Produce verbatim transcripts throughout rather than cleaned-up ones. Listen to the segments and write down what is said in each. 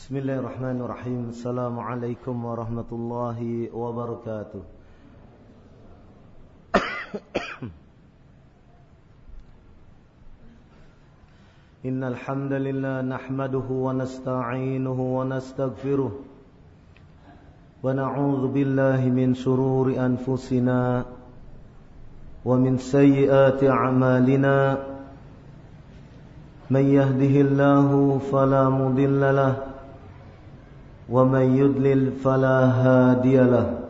Bismillahirrahmanirrahim. Assalamualaikum warahmatullahi wabarakatuh. Innal hamdalillah nahmaduhu wa nasta'inuhu wa nastaghfiruh wa na'udzu billahi min shururi anfusina wa min sayyiati a'malina. Man yahdihillahu fala mudilla lahu wa man yudlil fala hadiya lahu.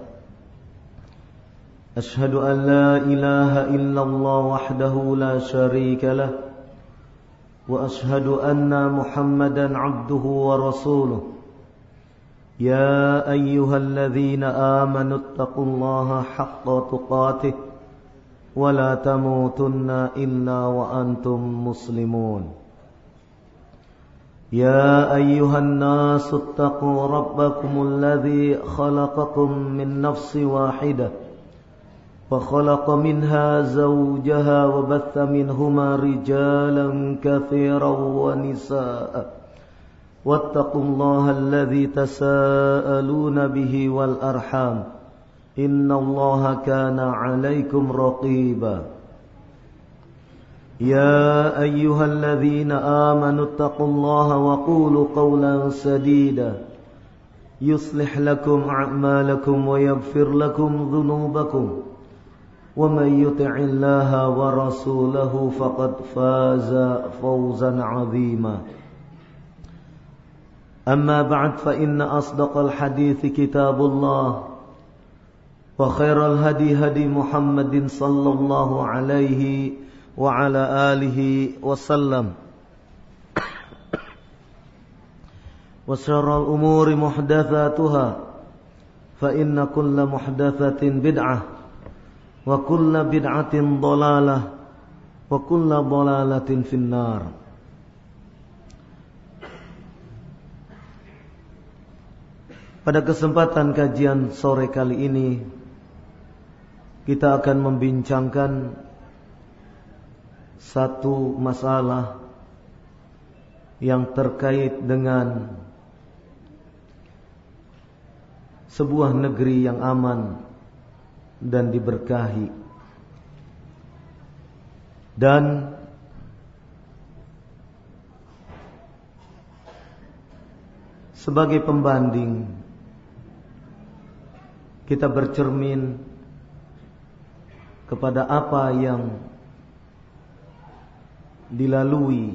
Ashhadu an la ilaha illallah wahdahu la sharika lahu wa ashhadu anna Muhammadan abduhu wa rasuluh. Ya ayyuhalladzina amanu taqullaha haqqa tuqatih wa la tamutunna illa wa antum muslimun. يا أيها الناس اتقوا ربكم الذي خلقكم من نفس واحدة وخلق منها زوجها وبث منهما رجالا كثيرا ونساء واتقوا الله الذي تساءلون به والأرحام إن الله كان عليكم رقيبا. يا أيها الذين آمنوا اتقوا الله وقولوا قولا سديدا يصلح لكم أعمالكم ويغفر لكم ذنوبكم ومن يطع الله ورسوله فقد فاز فوزا عظيما. أما بعد فإن أصدق الحديث كتاب الله وخير الهدي هدي محمد صلى الله عليه wa ala alihi wasallam. Wa syarrul umuri muhdatsatuha fa inna kulla muhdatsatin bid'ah wa kulla bid'atin dhalalah wa kulla dhalalatin finnar. Pada kesempatan kajian sore kali ini kita akan membincangkan satu masalah yang terkait dengan sebuah negeri yang aman dan diberkahi, dan sebagai pembanding kita bercermin kepada apa yang dilalui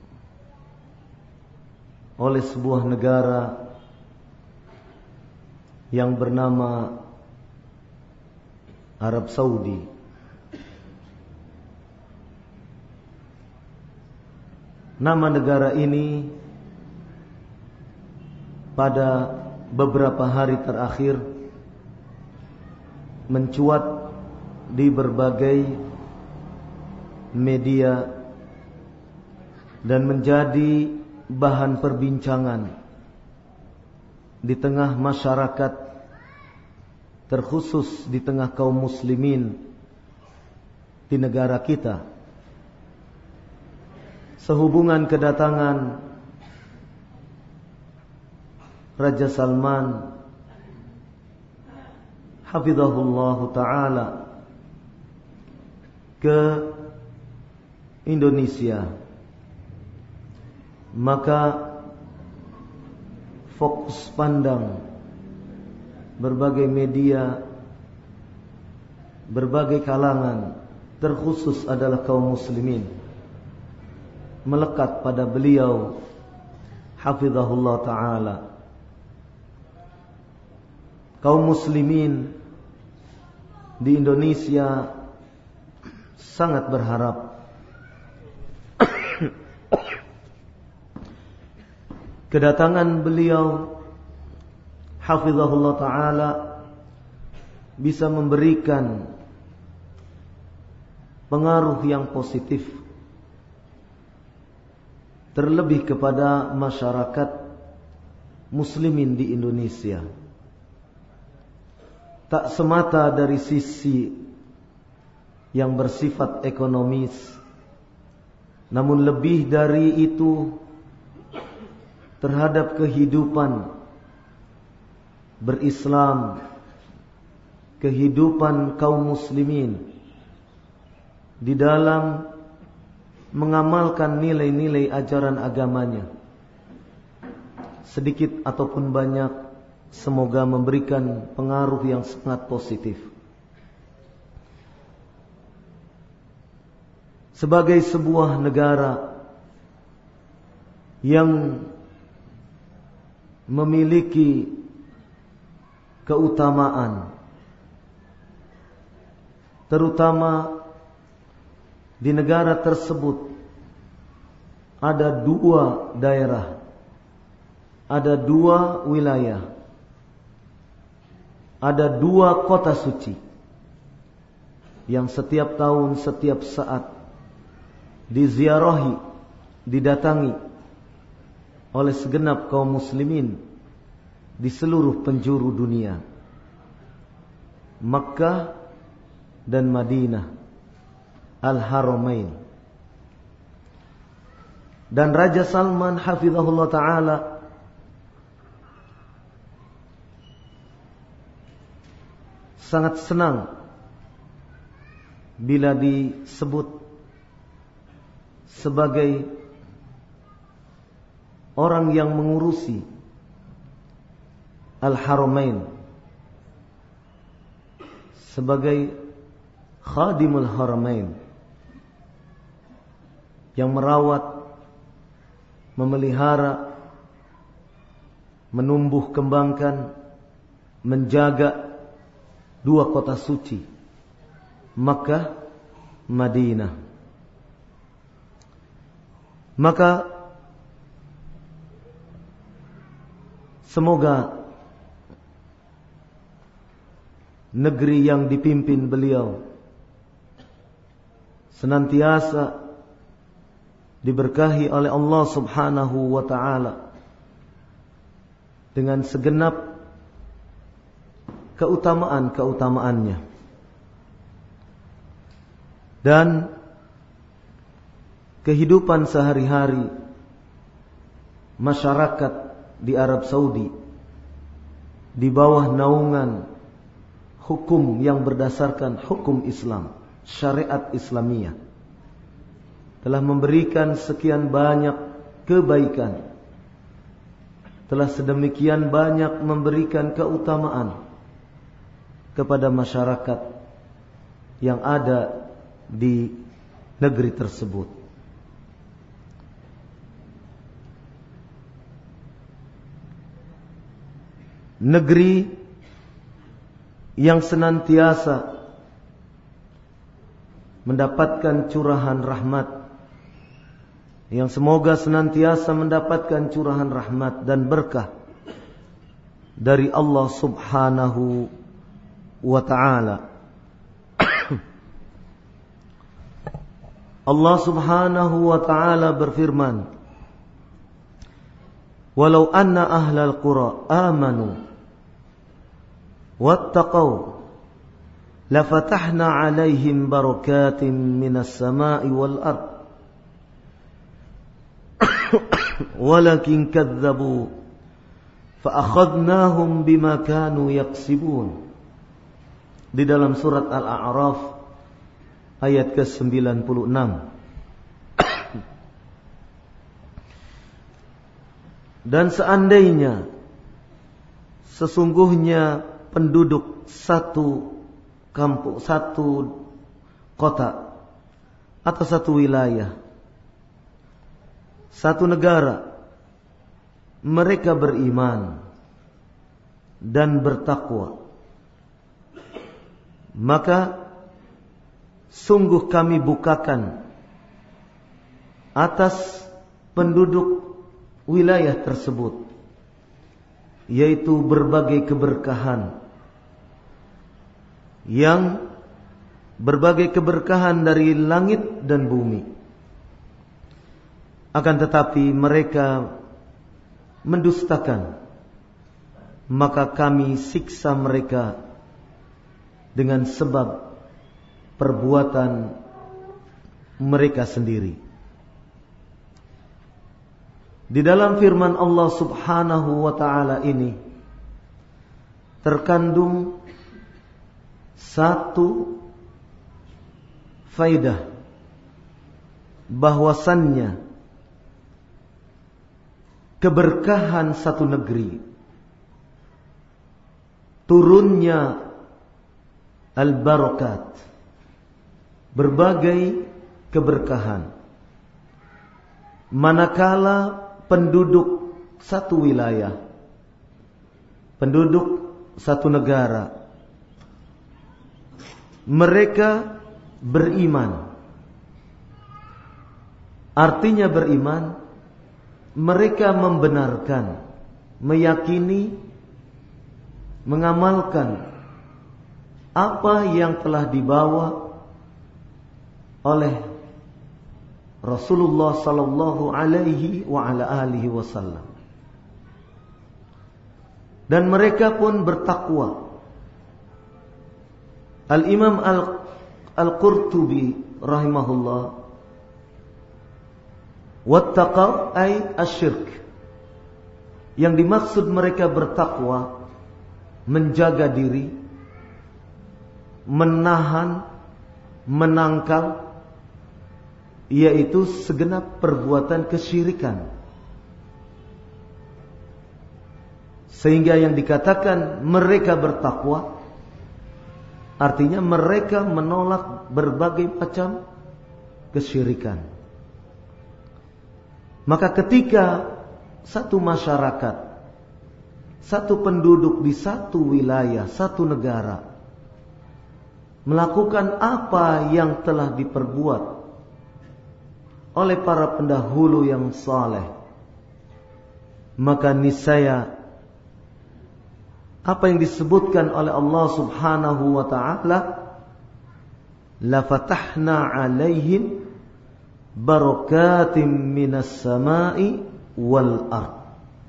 oleh sebuah negara yang bernama Arab Saudi. Nama negara ini pada beberapa hari terakhir mencuat di berbagai media dan menjadi bahan perbincangan di tengah masyarakat, terkhusus di tengah kaum muslimin di negara kita, sehubungan kedatangan Raja Salman hafizahullah ta'ala ke Indonesia. Maka fokus pandang berbagai media, berbagai kalangan, terkhusus adalah kaum muslimin, melekat pada beliau hafizahullah ta'ala. Kaum muslimin di Indonesia sangat berharap kedatangan beliau hafizahullah ta'ala bisa memberikan pengaruh yang positif, terlebih kepada masyarakat muslimin di Indonesia. Tak semata dari sisi yang bersifat ekonomis, namun lebih dari itu terhadap kehidupan berislam, kehidupan kaum muslimin di dalam mengamalkan nilai-nilai ajaran agamanya, sedikit ataupun banyak, semoga memberikan pengaruh yang sangat positif. Sebagai sebuah negara yang memiliki keutamaan, terutama di negara tersebut ada dua daerah, ada dua wilayah, ada dua kota suci yang setiap tahun, setiap saat diziarahi, didatangi oleh segenap kaum muslimin di seluruh penjuru dunia, Makkah dan Madinah, Al-Haramain. Dan Raja Salman hafizahullah ta'ala sangat senang bila disebut sebagai orang yang mengurusi Al-Haramain, sebagai Khadimul Haramain, yang merawat, memelihara, menumbuh kembangkan, menjaga dua kota suci, Makkah, Madinah. Maka semoga negeri yang dipimpin beliau senantiasa diberkahi oleh Allah Subhanahu wa ta'ala dengan segenap keutamaan-keutamaannya, dan kehidupan sehari-hari masyarakat di Arab Saudi di bawah naungan hukum yang berdasarkan hukum Islam, syariat Islamiyah, telah memberikan sekian banyak kebaikan, telah sedemikian banyak memberikan keutamaan kepada masyarakat yang ada di negeri tersebut. Negeri yang senantiasa mendapatkan curahan rahmat, yang semoga senantiasa mendapatkan curahan rahmat dan berkah dari Allah Subhanahu wa ta'ala. Allah Subhanahu wa ta'ala berfirman, "Walau anna ahlal qura amanu wattaqau lafatahna 'alaihim barakatin minas sama'i wal ard walakin kadzabu fa akhadnahum bima kanu yaksibun." Di dalam surat Al-A'raf ayat ke sembilan puluh enam. Dan seandainya sesungguhnya penduduk satu kampung, satu kota atau satu wilayah, satu negara, mereka beriman dan bertakwa, maka sungguh kami bukakan atas penduduk wilayah tersebut, yaitu berbagai keberkahan, yang berbagai keberkahan dari langit dan bumi. Akan tetapi mereka mendustakan, maka kami siksa mereka dengan sebab perbuatan mereka sendiri. Di dalam firman Allah Subhanahu wa ta'ala ini terkandung satu faidah, bahwasannya keberkahan satu negeri, turunnya al-barakat, berbagai keberkahan, manakala penduduk satu wilayah, penduduk satu negara, mereka beriman. Artinya beriman, mereka membenarkan, meyakini, mengamalkan apa yang telah dibawa oleh Rasulullah sallallahu alaihi wa ala alihi wasallam. Dan mereka pun bertakwa. Al-Imam Al-Qurtubi rahimahullah, wattaqaw ay asyirk. Yang dimaksud mereka bertakwa, menjaga diri, menahan, menangkal, yaitu segenap perbuatan kesyirikan. Sehingga yang dikatakan mereka bertakwa, artinya mereka menolak berbagai macam kesyirikan. Maka ketika satu masyarakat, satu penduduk di satu wilayah, satu negara melakukan apa yang telah diperbuat oleh para pendahulu yang saleh, maka niscaya apa yang disebutkan oleh Allah Subhanahu wa ta'ala, la fatahna alaihim barakatim minas samai wal ard,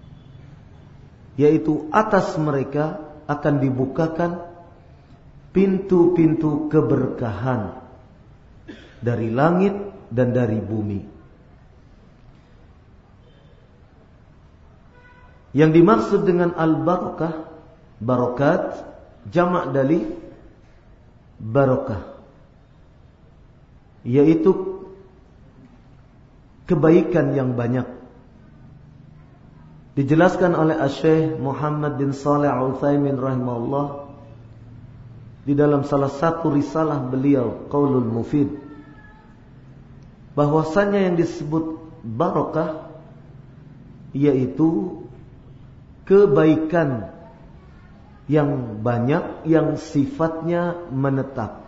yaitu atas mereka akan dibukakan pintu-pintu keberkahan dari langit dan dari bumi. Yang dimaksud dengan al-barakah, barakat, jamak dari barakah, yaitu kebaikan yang banyak. Dijelaskan oleh Asy-Syaikh Muhammad bin Shalih Al-Utsaimin rahimahullah di dalam salah satu risalah beliau, Qaulul Mufid, bahwasanya yang disebut barakah yaitu kebaikan yang banyak yang sifatnya menetap.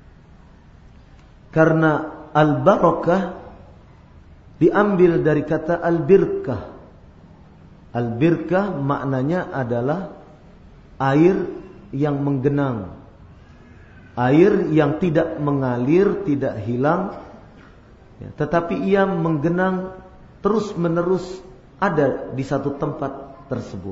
Karena al-barakah diambil dari kata al-birkah. Al-birkah maknanya adalah air yang menggenang, air yang tidak mengalir, tidak hilang, ya, tetapi ia menggenang terus menerus ada di satu tempat tersebut.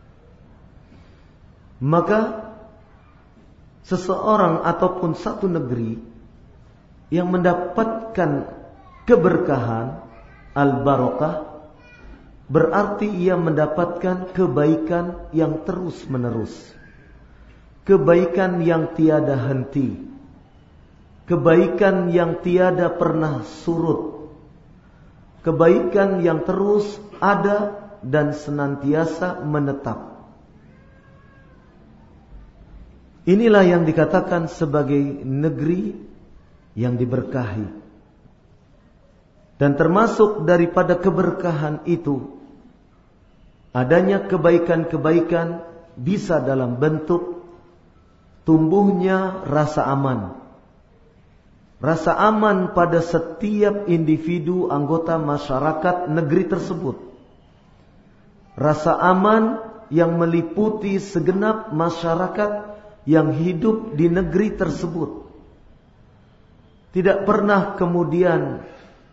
Maka seseorang ataupun satu negeri yang mendapatkan keberkahan al-barakah, berarti ia mendapatkan kebaikan yang terus menerus, kebaikan yang tiada henti, kebaikan yang tiada pernah surut, kebaikan yang terus ada dan senantiasa menetap. Inilah yang dikatakan sebagai negeri yang diberkahi. Dan termasuk daripada keberkahan itu, adanya kebaikan-kebaikan bisa dalam bentuk tumbuhnya rasa aman. Rasa aman pada setiap individu anggota masyarakat negeri tersebut. Rasa aman yang meliputi segenap masyarakat yang hidup di negeri tersebut. Tidak pernah kemudian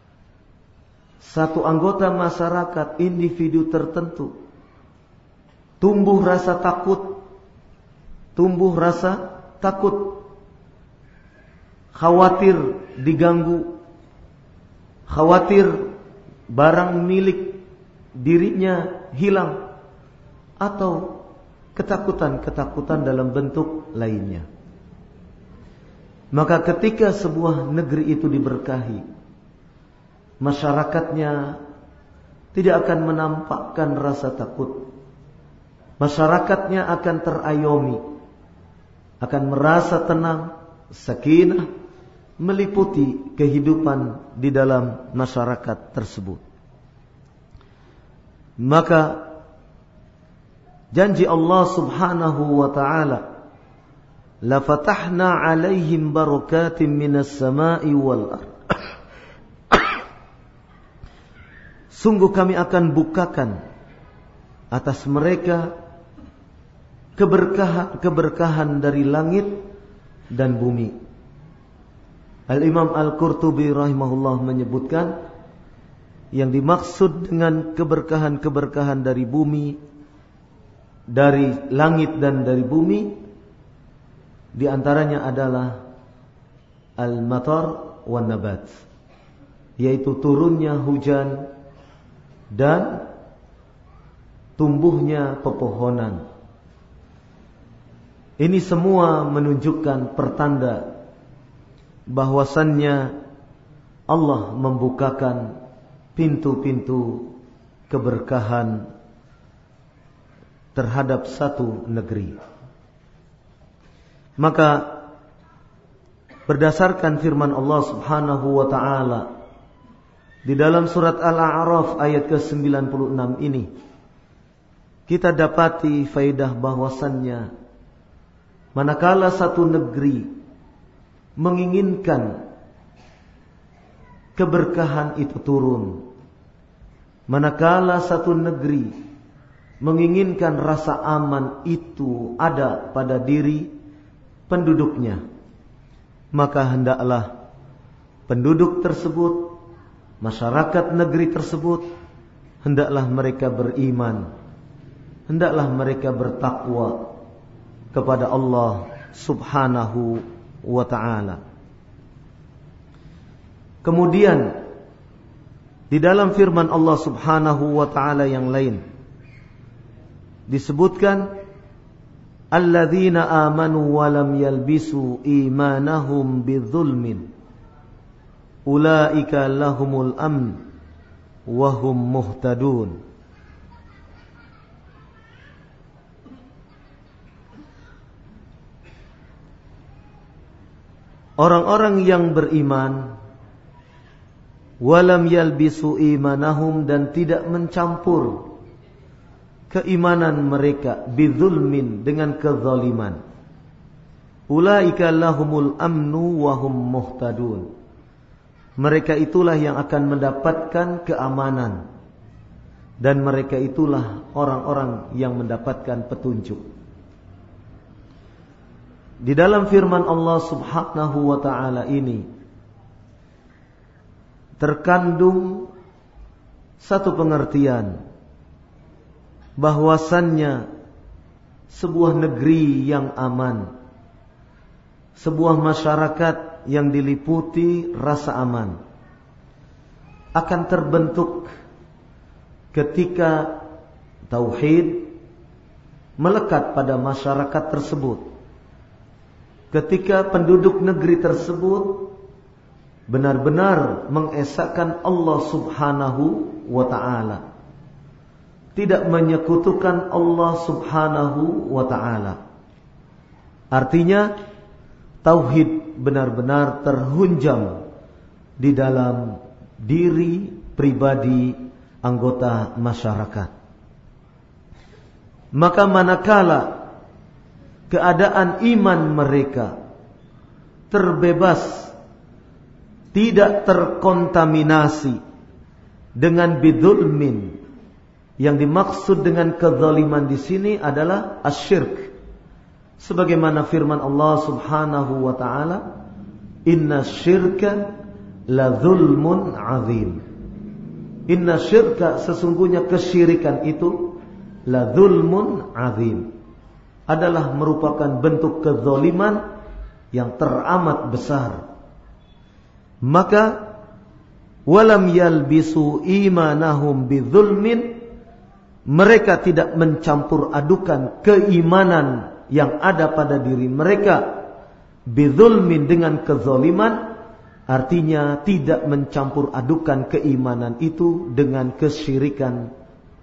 satu anggota masyarakat, individu tertentu, tumbuh rasa takut, tumbuh rasa takut, khawatir diganggu, khawatir barang milik dirinya hilang, atau ketakutan-ketakutan dalam bentuk lainnya. Maka ketika sebuah negeri itu diberkahi, masyarakatnya tidak akan menampakkan rasa takut. Masyarakatnya akan terayomi, akan merasa tenang, sakinah, meliputi kehidupan di dalam masyarakat tersebut. Maka janji Allah Subhanahu wa ta'ala, la fatahna 'alaihim barakatin minas sama'i wal ardh. Sungguh kami akan bukakan atas mereka keberkahan-keberkahan dari langit dan bumi. Al-Imam Al-Qurtubi rahimahullah menyebutkan, yang dimaksud dengan keberkahan-keberkahan dari bumi, dari langit dan dari bumi, di antaranya adalah al-matar wan nabat, yaitu turunnya hujan dan tumbuhnya pepohonan. Ini semua menunjukkan pertanda bahwasannya Allah membukakan pintu-pintu keberkahan terhadap satu negeri. Maka berdasarkan firman Allah Subhanahu wa ta'ala di dalam surat Al-A'raf ayat ke sembilan puluh enam ini, kita dapati faedah bahwasannya manakala satu negeri menginginkan keberkahan itu turun, manakala satu negeri menginginkan rasa aman itu ada pada diri penduduknya, maka hendaklah penduduk tersebut, masyarakat negeri tersebut, hendaklah mereka beriman, hendaklah mereka bertakwa kepada Allah Subhanahu wa ta'ala. Kemudian di dalam firman Allah Subhanahu wa ta'ala yang lain disebutkan, alladzina amanu wa lam yalbisu imanahum bidzulmin ulaika lahumul amn wa hum muhtadun. Orang-orang yang beriman, walam yalbisu imanahum, dan tidak mencampur keimanan mereka bidzulmin, dengan kezaliman, ulaika lahumul amnu wa hum muhtadun. Mereka itulah yang akan mendapatkan keamanan, dan mereka itulah orang-orang yang mendapatkan petunjuk. Di dalam firman Allah Subhanahu wa ta'ala ini terkandung satu pengertian bahwasannya sebuah negeri yang aman, sebuah masyarakat yang diliputi rasa aman, akan terbentuk ketika tauhid melekat pada masyarakat tersebut. Ketika penduduk negeri tersebut benar-benar mengesahkan Allah Subhanahu wa ta'ala, tidak menyekutukan Allah Subhanahu wa ta'ala. Artinya tauhid benar-benar terhunjam di dalam diri pribadi anggota masyarakat. Maka manakala keadaan iman mereka terbebas, tidak terkontaminasi dengan bidzulmin, yang dimaksud dengan kezaliman di sini adalah asyirk, sebagaimana firman Allah Subhanahu wa ta'ala, inna syirka la zulmun azim. Inna syirka, sesungguhnya kesyirikan itu, la zulmun azim, adalah merupakan bentuk kezaliman yang teramat besar. Maka walam yalbisu imanahum bidzulmin mereka tidak mencampur adukan keimanan yang ada pada diri mereka bidzulmin, dengan kezaliman, artinya tidak mencampur adukan keimanan itu dengan kesyirikan.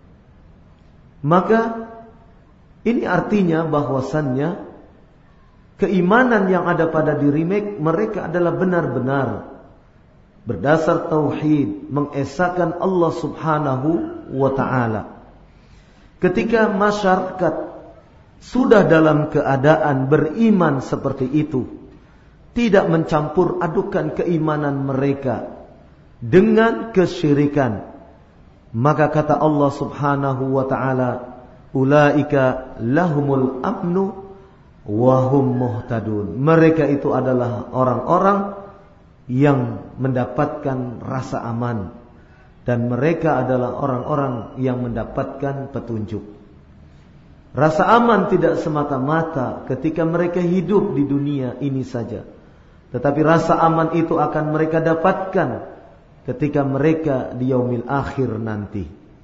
Maka ini artinya bahwasannya keimanan yang ada pada diri mereka adalah benar-benar berdasar tauhid, mengesahkan Allah Subhanahu wa ta'ala. Ketika masyarakat sudah dalam keadaan beriman seperti itu, tidak mencampur adukan keimanan mereka dengan kesyirikan, maka kata Allah Subhanahu wa ta'ala, ulaika lahumul amnu wa hum muhtadun. Mereka itu adalah orang-orang yang mendapatkan rasa aman, dan mereka adalah orang-orang yang mendapatkan petunjuk. Rasa aman tidak semata-mata ketika mereka hidup di dunia ini saja, tetapi rasa aman itu akan mereka dapatkan ketika mereka di yaumil akhir nanti.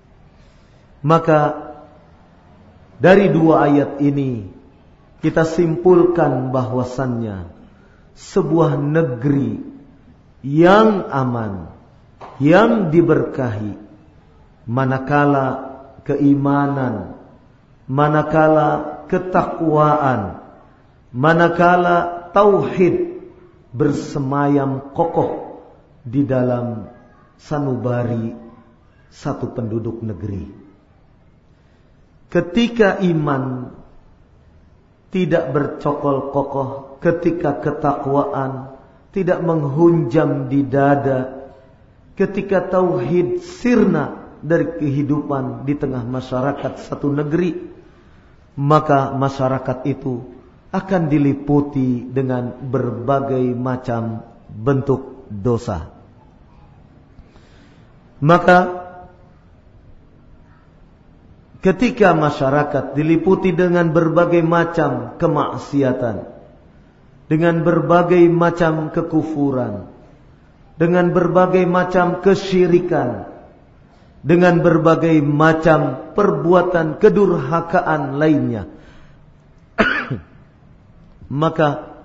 Maka dari dua ayat ini kita simpulkan bahwasannya sebuah negeri yang aman, yang diberkahi, manakala keimanan, manakala ketakwaan, manakala tauhid bersemayam kokoh di dalam sanubari satu penduduk negeri. Ketika iman tidak bercokol kokoh, ketika ketakwaan tidak menghunjam di dada, ketika tauhid sirna dari kehidupan di tengah masyarakat satu negeri, maka masyarakat itu akan diliputi dengan berbagai macam bentuk dosa. Maka ketika masyarakat diliputi dengan berbagai macam kemaksiatan, dengan berbagai macam kekufuran, dengan berbagai macam kesyirikan, dengan berbagai macam perbuatan kedurhakaan lainnya, maka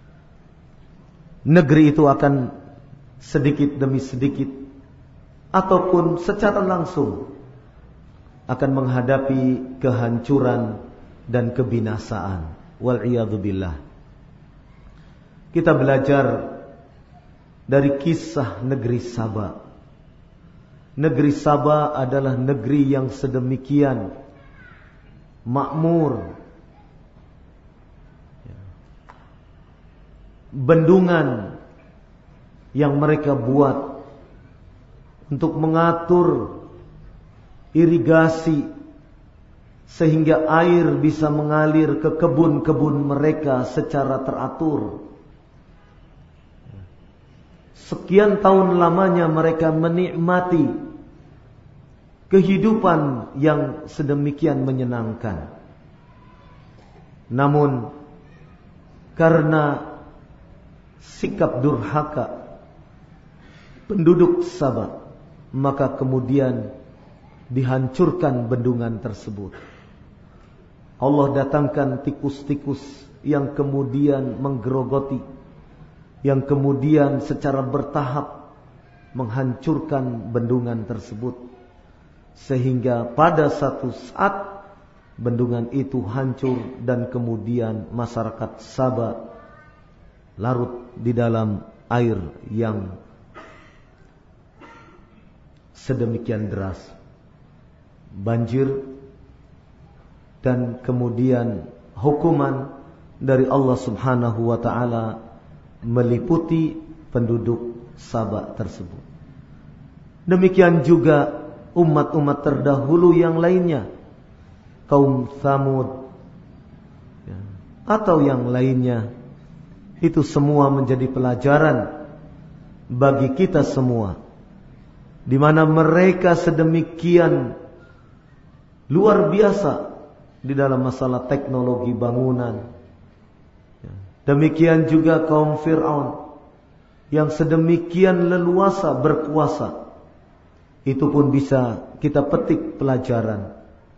negeri itu akan sedikit demi sedikit ataupun secara langsung akan menghadapi kehancuran dan kebinasaan. Wal'iyadzubillah. Kita belajar dari kisah negeri Saba. Negeri Saba adalah negeri yang sedemikian makmur. Bendungan yang mereka buat untuk mengatur irigasi sehingga air bisa mengalir ke kebun-kebun mereka secara teratur. Sekian tahun lamanya mereka menikmati kehidupan yang sedemikian menyenangkan. Namun karena sikap durhaka penduduk Sabah, maka kemudian dihancurkan bendungan tersebut. Allah datangkan tikus-tikus yang kemudian menggerogoti, yang kemudian secara bertahap menghancurkan bendungan tersebut, sehingga pada satu saat bendungan itu hancur dan kemudian masyarakat Sabah larut di dalam air yang sedemikian deras, banjir, dan kemudian hukuman dari Allah Subhanahu wa ta'ala meliputi penduduk Sabah tersebut. Demikian juga umat-umat terdahulu yang lainnya, kaum Tsamud atau yang lainnya. Itu semua menjadi pelajaran bagi kita semua, di mana mereka sedemikian luar biasa di dalam masalah teknologi bangunan. Demikian juga kaum Fir'aun yang sedemikian leluasa berkuasa. Itu pun bisa kita petik pelajaran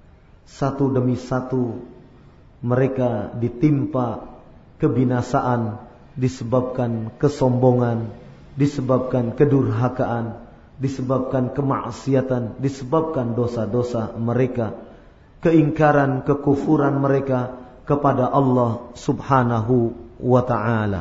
satu demi satu mereka ditimpa kebinasaan disebabkan kesombongan, disebabkan kedurhakaan, disebabkan kemaksiatan, disebabkan dosa-dosa mereka, keingkaran, kekufuran mereka kepada Allah Subhanahu wa ta'ala.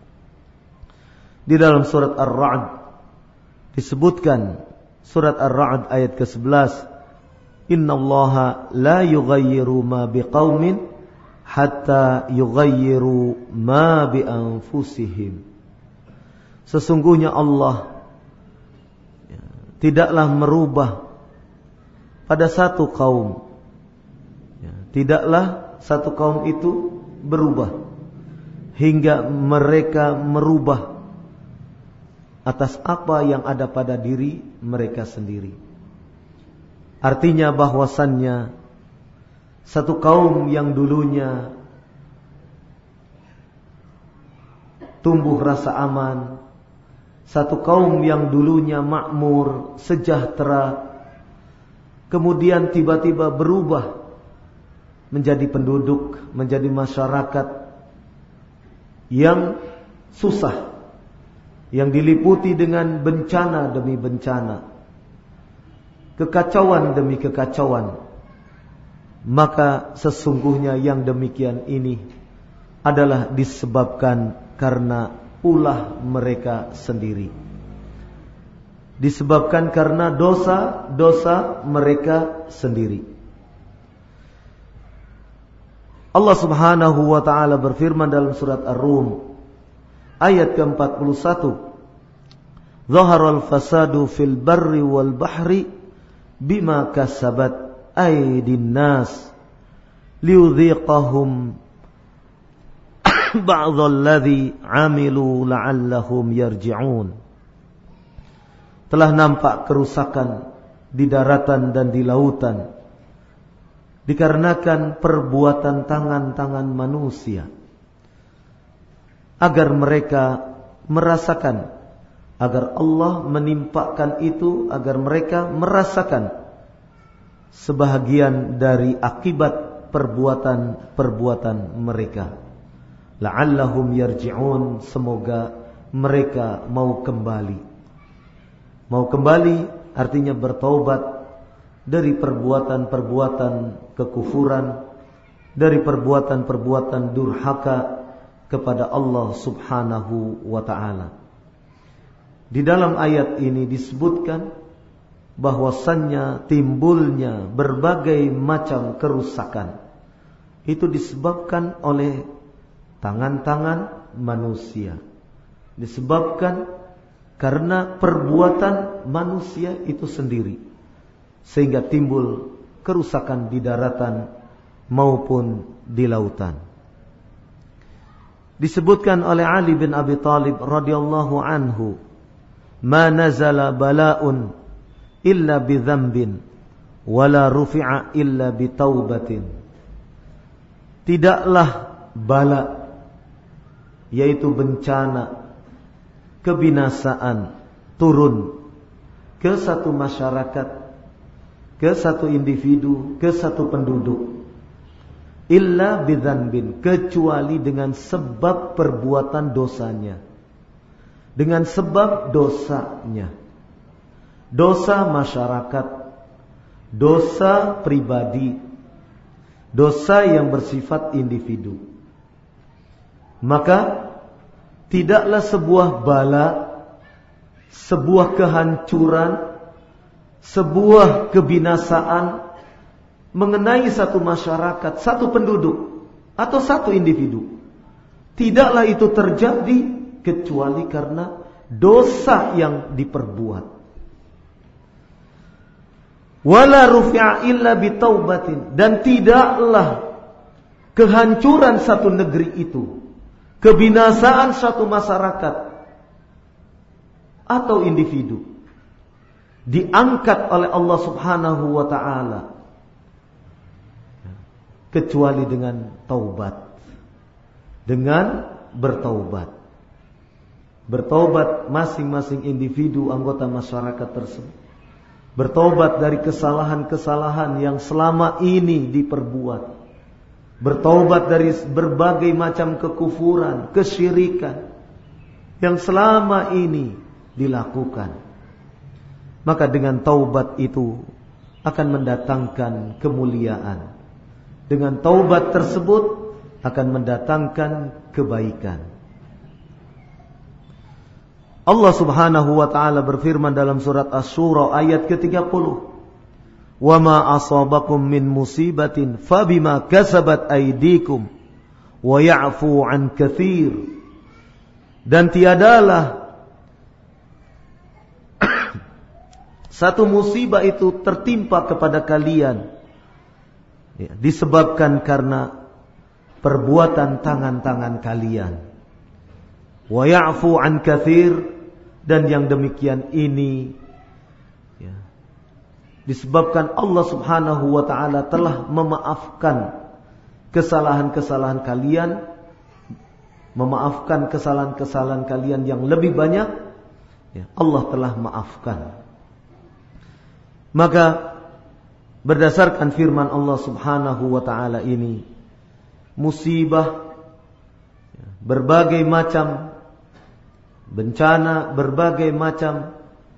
Di dalam surat Ar-Ra'd disebutkan, surat Ar-Ra'd ayat ke sebelas, innallaha la yughayyiru ma biqaumin hatta yughayyiru ma bi anfusihim. Sesungguhnya Allah tidaklah merubah pada satu kaum, tidaklah satu kaum itu berubah hingga mereka merubah atas apa yang ada pada diri mereka sendiri. Artinya bahwasannya satu kaum yang dulunya tumbuh rasa aman, satu kaum yang dulunya makmur, sejahtera, kemudian tiba-tiba berubah menjadi penduduk, menjadi masyarakat yang susah, yang diliputi dengan bencana demi bencana, kekacauan demi kekacauan, maka sesungguhnya yang demikian ini adalah disebabkan karena ulah mereka sendiri, disebabkan karena dosa-dosa mereka sendiri. Allah Subhanahu wa ta'ala berfirman dalam surat Ar-Rum ayat ke empat puluh satu, Zaharal fasadu fil barri wal bahri bima kasabat aydin nas liudhiqahum ba'dalladzi amilu la'allahum yarji'un. Telah nampak kerusakan di daratan dan di lautan dikarenakan perbuatan tangan-tangan manusia, agar mereka merasakan, agar Allah menimpakan itu, agar mereka merasakan sebahagian dari akibat perbuatan-perbuatan mereka. La'allahum yarji'un, semoga mereka mau kembali. Mau kembali artinya bertaubat dari perbuatan-perbuatan kekufuran, dari perbuatan-perbuatan durhaka kepada Allah Subhanahu wa ta'ala. Di dalam ayat ini disebutkan bahwasannya timbulnya berbagai macam kerusakan itu disebabkan oleh tangan-tangan manusia, disebabkan karena perbuatan manusia itu sendiri, sehingga timbul kerusakan di daratan maupun di lautan. Disebutkan oleh Ali bin Abi Thalib radhiyallahu anhu, "Ma nazala bala'un illa bi dzambin wala rufi'a illa bi taubatin." Tidaklah bala, yaitu bencana, kebinasaan turun ke satu masyarakat, ke satu individu, ke satu penduduk, illa bidzambin, kecuali dengan sebab perbuatan dosanya, dengan sebab dosanya, dosa masyarakat, dosa pribadi, dosa yang bersifat individu. Maka tidaklah sebuah bala, sebuah kehancuran, sebuah kebinasaan mengenai satu masyarakat, satu penduduk, atau satu individu. Tidaklah itu terjadi kecuali karena dosa yang diperbuat. Wala rufi'a illa bitaubatin, dan tidaklah kehancuran satu negeri itu, kebinasaan satu masyarakat atau individu diangkat oleh Allah Subhanahu wa ta'ala kecuali dengan taubat, dengan bertaubat. Bertaubat masing-masing individu anggota masyarakat tersebut, Bertobat dari kesalahan-kesalahan yang selama ini diperbuat. Bertobat dari berbagai macam kekufuran, kesyirikan yang selama ini dilakukan. Maka dengan taubat itu akan mendatangkan kemuliaan. Dengan taubat tersebut akan mendatangkan kebaikan. Allah Subhanahu wa taala berfirman dalam surat Asy-Syura ayat ke tiga puluh. "Wa ma asabakum min musibatin fabima kasabat aydikum wa ya'fu 'an katsir." Dan tiadalah satu musibah itu tertimpa kepada kalian ya, disebabkan karena perbuatan tangan-tangan kalian. Wa ya'fu 'an katsir, dan yang demikian ini ya, disebabkan Allah Subhanahu wa taala telah memaafkan kesalahan-kesalahan kalian, memaafkan kesalahan-kesalahan kalian yang lebih banyak ya, Allah telah maafkan. Maka berdasarkan firman Allah Subhanahu wa taala ini, musibah ya, berbagai macam bencana, berbagai macam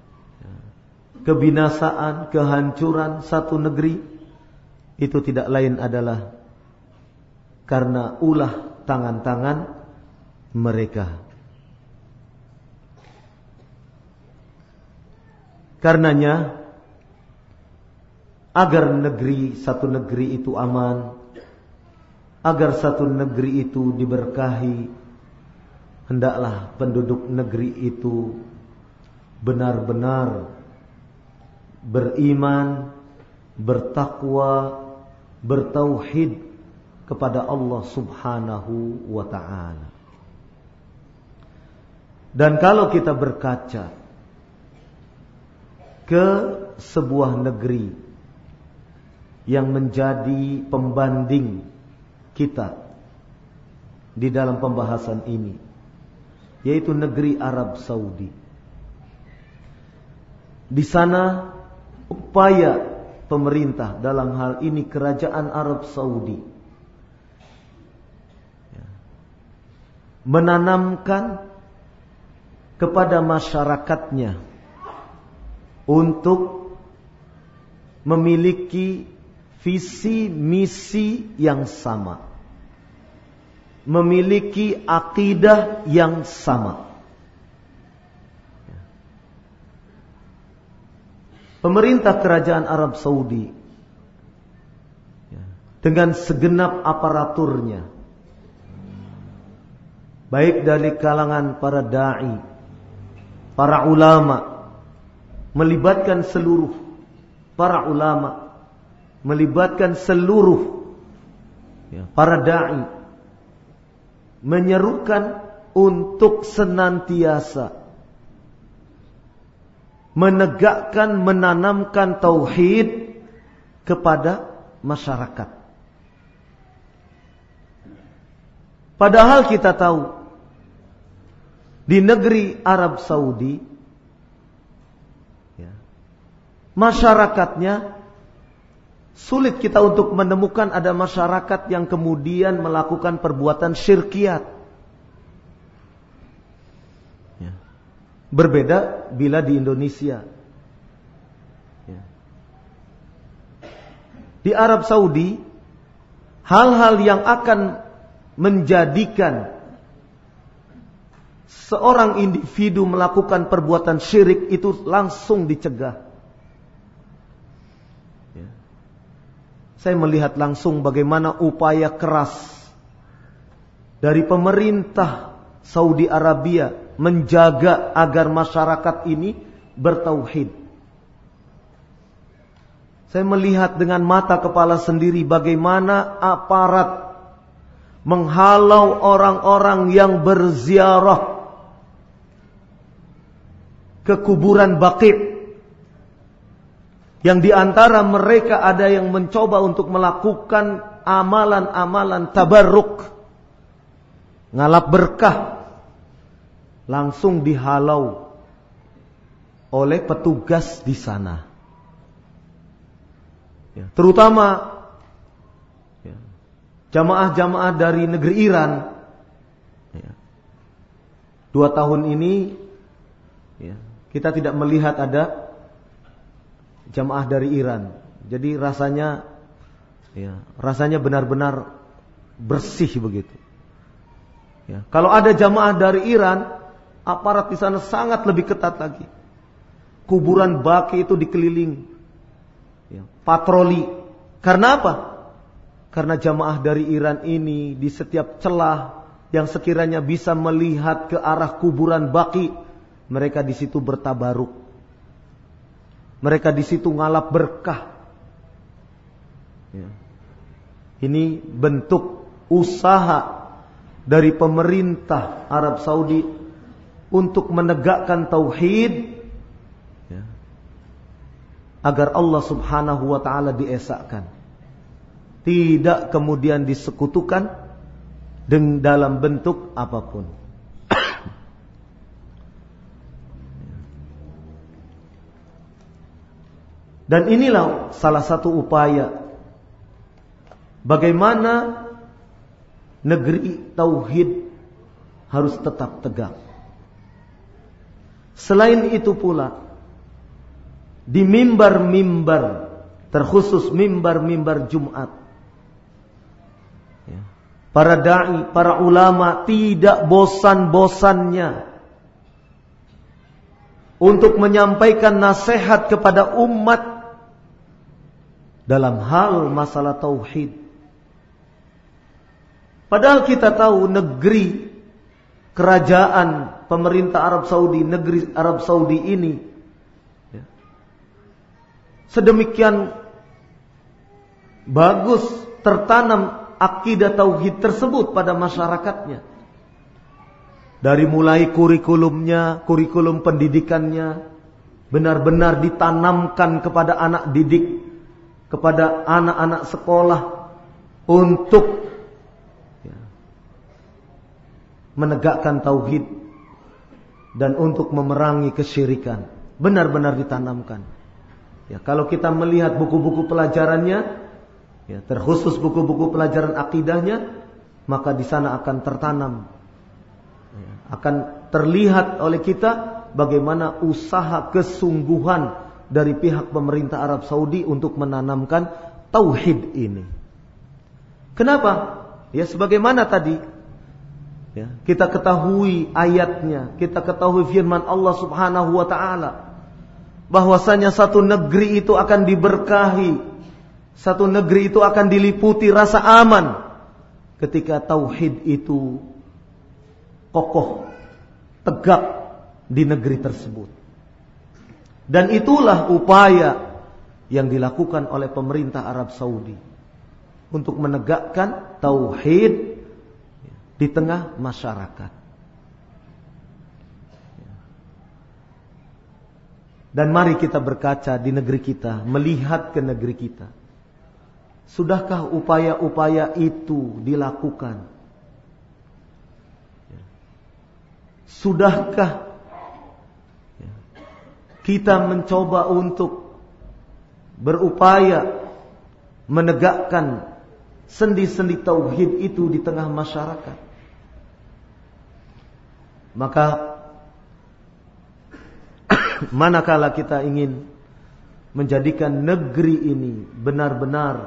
kebinasaan, kehancuran satu negeri, itu tidak lain adalah karena ulah tangan-tangan mereka. Karenanya, agar negeri, satu negeri itu aman, agar satu negeri itu diberkahi, hendaklah penduduk negeri itu benar-benar beriman, bertakwa, bertauhid kepada Allah Subhanahu wa ta'ala. Dan kalau kita berkaca ke sebuah negeri yang menjadi pembanding kita di dalam pembahasan ini, yaitu negeri Arab Saudi. Di sana upaya pemerintah, dalam hal ini kerajaan Arab Saudi, menanamkan kepada masyarakatnya untuk memiliki visi misi yang sama, memiliki akidah yang sama. Pemerintah kerajaan Arab Saudi dengan segenap aparaturnya, baik dari kalangan para da'i, para ulama, melibatkan seluruh para ulama, melibatkan seluruh ya, para da'i, menyerukan untuk senantiasa menegakkan, menanamkan tauhid kepada masyarakat. Padahal kita tahu di negeri Arab Saudi ya, masyarakatnya sulit kita untuk menemukan ada masyarakat yang kemudian melakukan perbuatan syirkiyat. Ya. Berbeda bila di Indonesia. Ya. Di Arab Saudi, hal-hal yang akan menjadikan seorang individu melakukan perbuatan syirik itu langsung dicegah. Saya melihat langsung bagaimana upaya keras dari pemerintah Saudi Arabia menjaga agar masyarakat ini bertauhid. Saya melihat dengan mata kepala sendiri bagaimana aparat menghalau orang-orang yang berziarah ke kuburan Baqi'. Yang di antara mereka ada yang mencoba untuk melakukan amalan-amalan tabarruk, ngalap berkah, langsung dihalau oleh petugas di sana. Ya, terutama ya, jamaah-jamaah dari negeri Iran. Ya, dua tahun ini ya, kita tidak melihat ada jamaah dari Iran. Jadi rasanya ya, rasanya benar-benar bersih begitu. Ya, kalau ada jamaah dari Iran, aparat di sana sangat lebih ketat lagi. Kuburan baki itu dikelilingi, ya, patroli. Karena apa? Karena jamaah dari Iran ini di setiap celah yang sekiranya bisa melihat ke arah kuburan baki, mereka di situ bertabaruk. Mereka di situ ngalap berkah. Ya. Ini bentuk usaha dari pemerintah Arab Saudi untuk menegakkan tauhid, ya, agar Allah Subhanahu wa taala diesakkan, tidak kemudian disekutukan dengan dalam bentuk apapun. Dan inilah salah satu upaya bagaimana negeri tauhid harus tetap tegak. Selain itu pula, di mimbar-mimbar, terkhusus mimbar-mimbar Jumat, ya, para da'i, para ulama tidak bosan-bosannya untuk menyampaikan nasihat kepada umat dalam hal masalah tauhid. Padahal kita tahu negeri kerajaan pemerintah Arab Saudi, negeri Arab Saudi ini, ya, sedemikian bagus tertanam akidah tauhid tersebut pada masyarakatnya. Dari mulai kurikulumnya, kurikulum pendidikannya benar-benar ditanamkan kepada anak didik, kepada anak-anak sekolah untuk menegakkan tauhid dan untuk memerangi kesyirikan. Benar-benar ditanamkan. Ya, kalau kita melihat buku-buku pelajarannya, ya, terkhusus buku-buku pelajaran akidahnya, maka di sana akan tertanam, ya, akan terlihat oleh kita bagaimana usaha kesungguhan dari pihak pemerintah Arab Saudi untuk menanamkan tauhid ini. Kenapa? Ya, sebagaimana tadi, ya, kita ketahui ayatnya, kita ketahui firman Allah Subhanahu wa taala bahwasanya satu negeri itu akan diberkahi, satu negeri itu akan diliputi rasa aman ketika tauhid itu kokoh, tegak di negeri tersebut. Dan itulah upaya yang dilakukan oleh pemerintah Arab Saudi untuk menegakkan tauhid di tengah masyarakat. Dan mari kita berkaca di negeri kita, melihat ke negeri kita. Sudahkah upaya-upaya itu dilakukan? Sudahkah kita mencoba untuk berupaya menegakkan sendi-sendi tauhid itu di tengah masyarakat? Maka manakala kita ingin menjadikan negeri ini benar-benar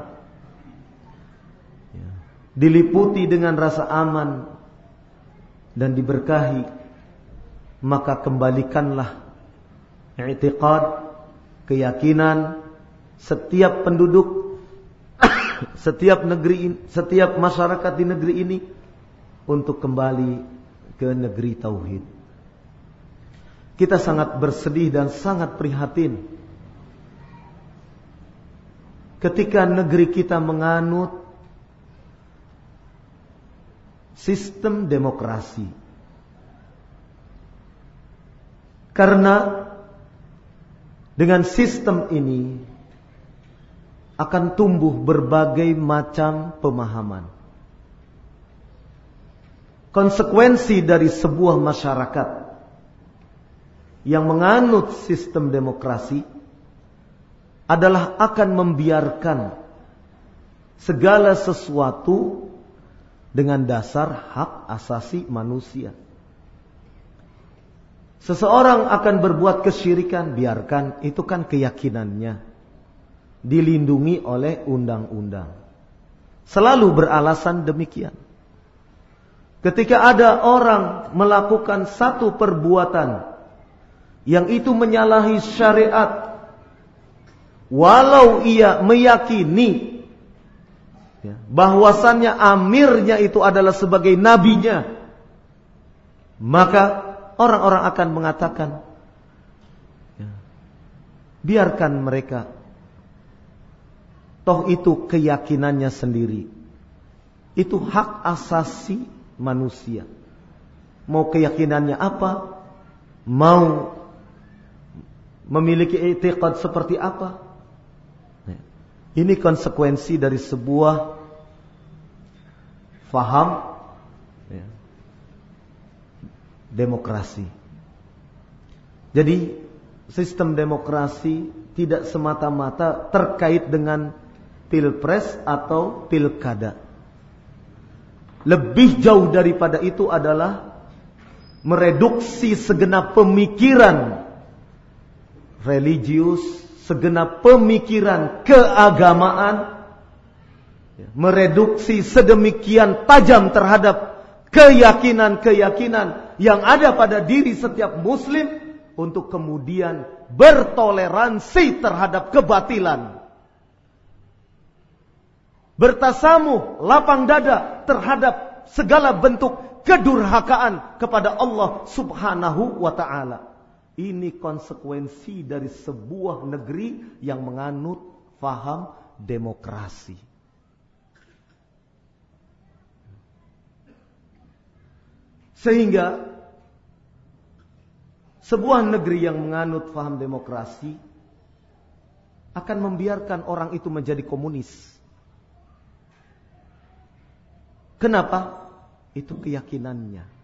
ya, diliputi dengan rasa aman dan diberkahi, maka kembalikanlah i'tiqad, keyakinan setiap penduduk, setiap negeri, setiap masyarakat di negeri ini untuk kembali ke negeri tauhid. Kita sangat bersedih dan sangat prihatin ketika negeri kita menganut sistem demokrasi. Karena dengan sistem ini akan tumbuh berbagai macam pemahaman. Konsekuensi dari sebuah masyarakat yang menganut sistem demokrasi adalah akan membiarkan segala sesuatu dengan dasar hak asasi manusia. Seseorang akan berbuat kesyirikan, biarkan, itu kan keyakinannya. Dilindungi oleh undang-undang. Selalu beralasan demikian. Ketika ada orang melakukan satu perbuatan yang itu menyalahi syariat, walau ia meyakini bahwasannya amirnya itu adalah sebagai nabinya, maka orang-orang akan mengatakan, biarkan mereka, toh itu keyakinannya sendiri. Itu hak asasi manusia. Mau keyakinannya apa, mau memiliki i'tiqad seperti apa, ini konsekuensi dari sebuah faham ya, demokrasi. Jadi sistem demokrasi tidak semata-mata terkait dengan pilpres atau pilkada. Lebih jauh daripada itu adalah mereduksi segenap pemikiran religius, segenap pemikiran keagamaan, mereduksi sedemikian tajam terhadap keyakinan-keyakinan yang ada pada diri setiap muslim untuk kemudian bertoleransi terhadap kebatilan. Bertasamuh, lapang dada terhadap segala bentuk kedurhakaan kepada Allah Subhanahu wa ta'ala. Ini konsekuensi dari sebuah negeri yang menganut faham demokrasi. Sehingga sebuah negeri yang menganut faham demokrasi akan membiarkan orang itu menjadi komunis. Kenapa? Itu keyakinannya.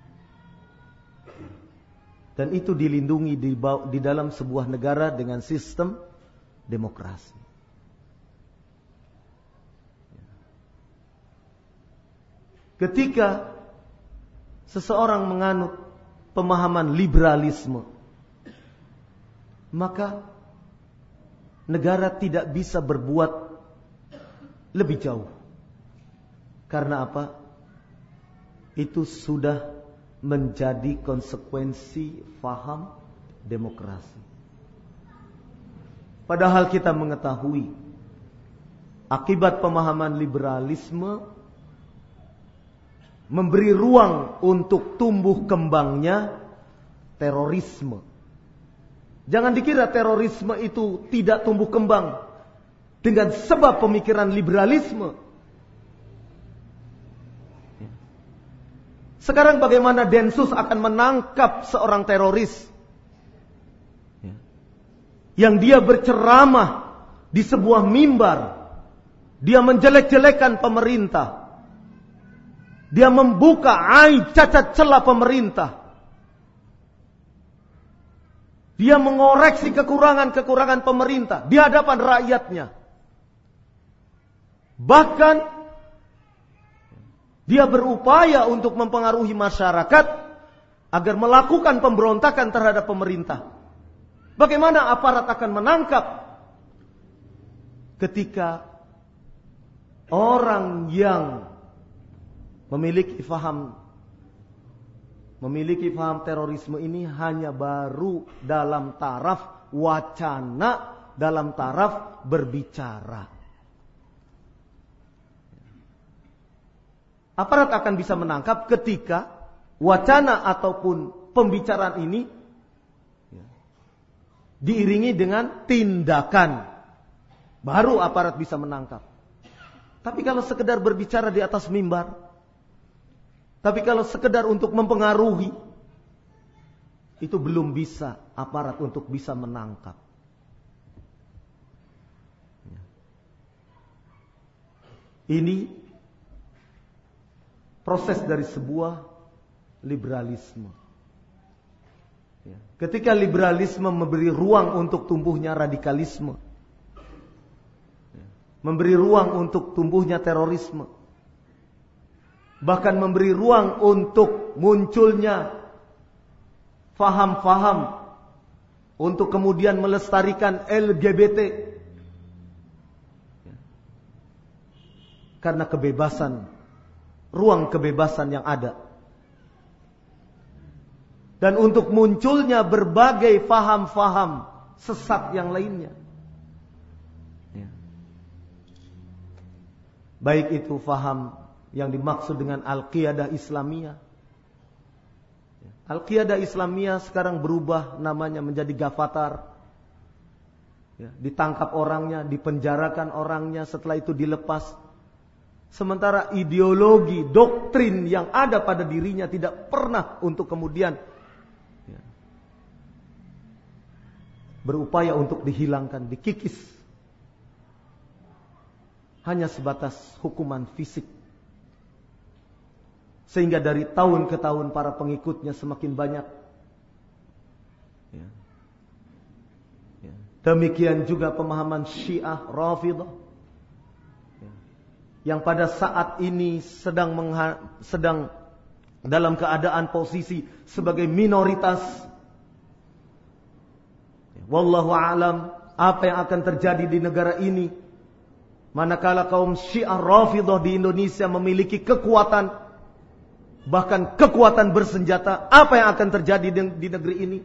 Dan itu dilindungi di, di dalam sebuah negara dengan sistem demokrasi. Ketika seseorang menganut pemahaman liberalisme, maka negara tidak bisa berbuat lebih jauh. Karena apa? Itu sudah menjadi konsekuensi faham demokrasi. Padahal kita mengetahui akibat pemahaman liberalisme memberi ruang untuk tumbuh kembangnya terorisme. Jangan dikira terorisme itu tidak tumbuh kembang dengan sebab pemikiran liberalisme. Sekarang bagaimana Densus akan menangkap seorang teroris yang dia berceramah di sebuah mimbar, dia menjelek-jelekan pemerintah, dia membuka aib cacat celah pemerintah, dia mengoreksi kekurangan-kekurangan pemerintah di hadapan rakyatnya. Bahkan dia berupaya untuk mempengaruhi masyarakat agar melakukan pemberontakan terhadap pemerintah. Bagaimana aparat akan menangkap ketika orang yang memiliki faham memiliki faham terorisme ini hanya baru dalam taraf wacana, dalam taraf berbicara. Aparat akan bisa menangkap ketika wacana ataupun pembicaraan ini diiringi dengan tindakan. Baru aparat bisa menangkap. Tapi kalau sekedar berbicara di atas mimbar, tapi kalau sekedar untuk mempengaruhi, itu belum bisa aparat untuk bisa menangkap. Ini proses dari sebuah liberalisme. Ketika liberalisme memberi ruang untuk tumbuhnya radikalisme, memberi ruang untuk tumbuhnya terorisme, bahkan memberi ruang untuk munculnya faham-faham untuk kemudian melestarikan L G B T. Karena kebebasan, ruang kebebasan yang ada. Dan untuk munculnya berbagai faham-faham sesat yang lainnya. Baik itu faham yang dimaksud dengan Al-Qiyadah Islamiyah. Al-Qiyadah Islamiyah sekarang berubah namanya menjadi Gafatar. Ya, ditangkap orangnya, dipenjarakan orangnya, setelah itu dilepas. Sementara ideologi, doktrin yang ada pada dirinya tidak pernah untuk kemudian ya, berupaya untuk dihilangkan, dikikis. Hanya sebatas hukuman fisik. Sehingga dari tahun ke tahun para pengikutnya semakin banyak. Ya. Ya. Demikian juga pemahaman Syiah Rafidhah. Ya. Yang pada saat ini sedang mengha- sedang dalam keadaan posisi sebagai minoritas. Ya. Wallahu a'lam apa yang akan terjadi di negara ini manakala kaum Syiah Rafidhah di Indonesia memiliki kekuatan, bahkan kekuatan bersenjata, apa yang akan terjadi di negeri ini?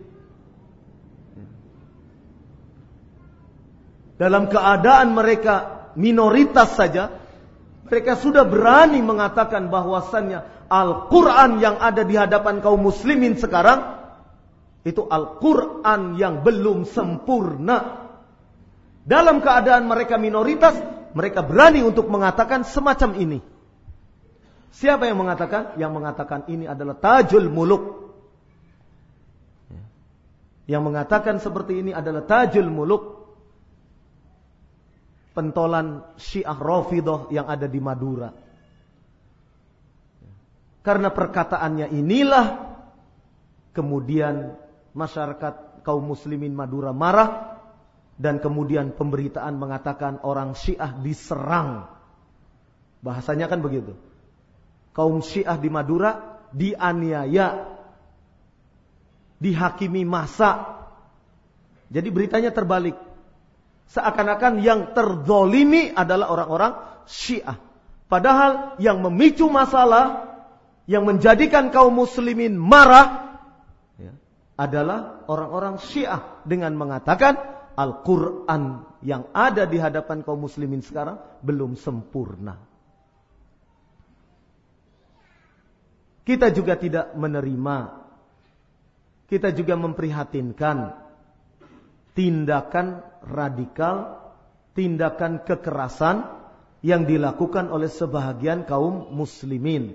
Dalam keadaan mereka minoritas saja, mereka sudah berani mengatakan bahwasannya Al-Quran yang ada di hadapan kaum muslimin sekarang, itu Al-Quran yang belum sempurna. Dalam keadaan mereka minoritas, mereka berani untuk mengatakan semacam ini. Siapa yang mengatakan? Yang mengatakan ini adalah Tajul Muluk. Yang mengatakan seperti ini adalah Tajul Muluk, pentolan Syiah Rafidhah yang ada di Madura. Karena perkataannya inilah kemudian masyarakat kaum muslimin Madura marah. Dan kemudian pemberitaan mengatakan orang Syiah diserang. Bahasanya kan begitu. Kaum Syiah di Madura dianiaya, dihakimi massa. Jadi beritanya terbalik. Seakan-akan yang terzolimi adalah orang-orang Syiah. Padahal yang memicu masalah, yang menjadikan kaum muslimin marah ya, adalah orang-orang Syiah dengan mengatakan Al-Quran yang ada di hadapan kaum muslimin sekarang belum sempurna. Kita juga tidak menerima, kita juga memprihatinkan tindakan radikal, tindakan kekerasan yang dilakukan oleh sebahagian kaum muslimin.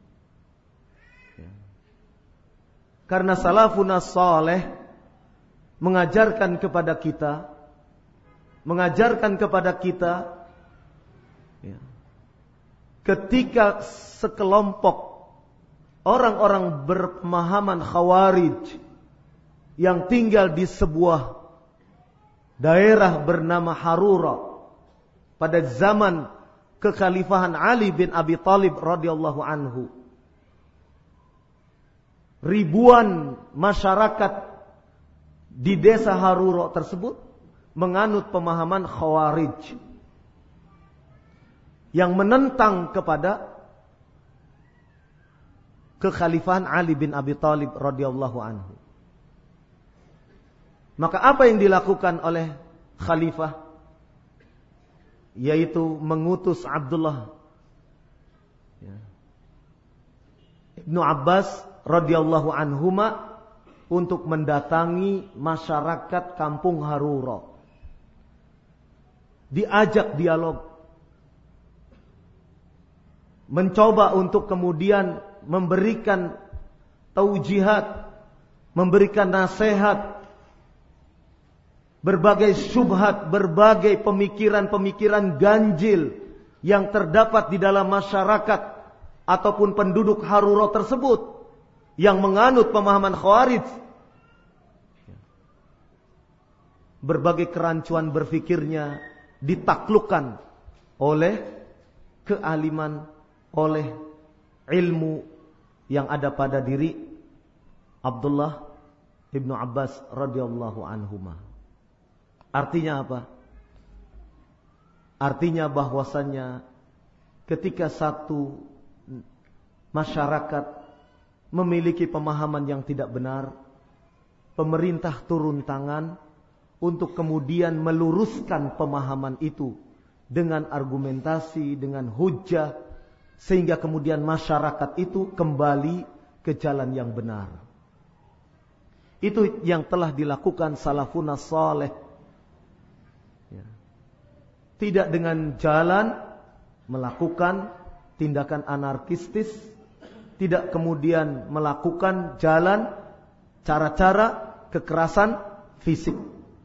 Karena salafun as-salih mengajarkan kepada kita, mengajarkan kepada kita, ya, ketika sekelompok orang-orang berpemahaman Khawarij yang tinggal di sebuah daerah bernama Harura pada zaman kekhalifahan Ali bin Abi Thalib radhiyallahu anhu, ribuan masyarakat di desa Harura tersebut menganut pemahaman Khawarij yang menentang kepada kekhalifahan Ali bin Abi Thalib radhiyallahu anhu. Maka apa yang dilakukan oleh khalifah? Yaitu mengutus Abdullah ya, Ibnu Abbas radhiyallahu anhuma untuk mendatangi masyarakat kampung Harura. Diajak dialog. Mencoba untuk kemudian memberikan taujihat, memberikan nasihat, berbagai syubhat, berbagai pemikiran-pemikiran ganjil yang terdapat di dalam masyarakat ataupun penduduk Harura tersebut yang menganut pemahaman Khawarij. Berbagai kerancuan berfikirnya ditaklukkan oleh kealiman, oleh ilmu yang ada pada diri Abdullah ibnu Abbas radhiyallahu anhuma. Artinya apa? Artinya bahwasannya ketika satu masyarakat memiliki pemahaman yang tidak benar, pemerintah turun tangan untuk kemudian meluruskan pemahaman itu dengan argumentasi, dengan hujjah, sehingga kemudian masyarakat itu kembali ke jalan yang benar. Itu yang telah dilakukan salafun saleh. Ya. Tidak dengan jalan melakukan tindakan anarkistis, tidak kemudian melakukan jalan cara-cara kekerasan fisik.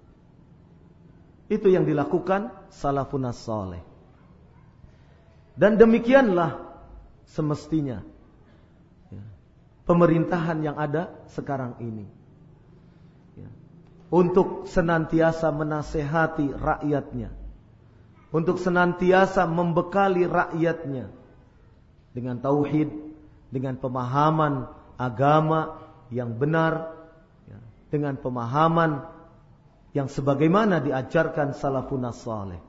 Itu yang dilakukan salafun saleh. Dan demikianlah semestinya ya, pemerintahan yang ada sekarang ini ya, untuk senantiasa menasehati rakyatnya, untuk senantiasa membekali rakyatnya dengan tauhid, dengan pemahaman agama yang benar ya, dengan pemahaman yang sebagaimana diajarkan salafun saleh.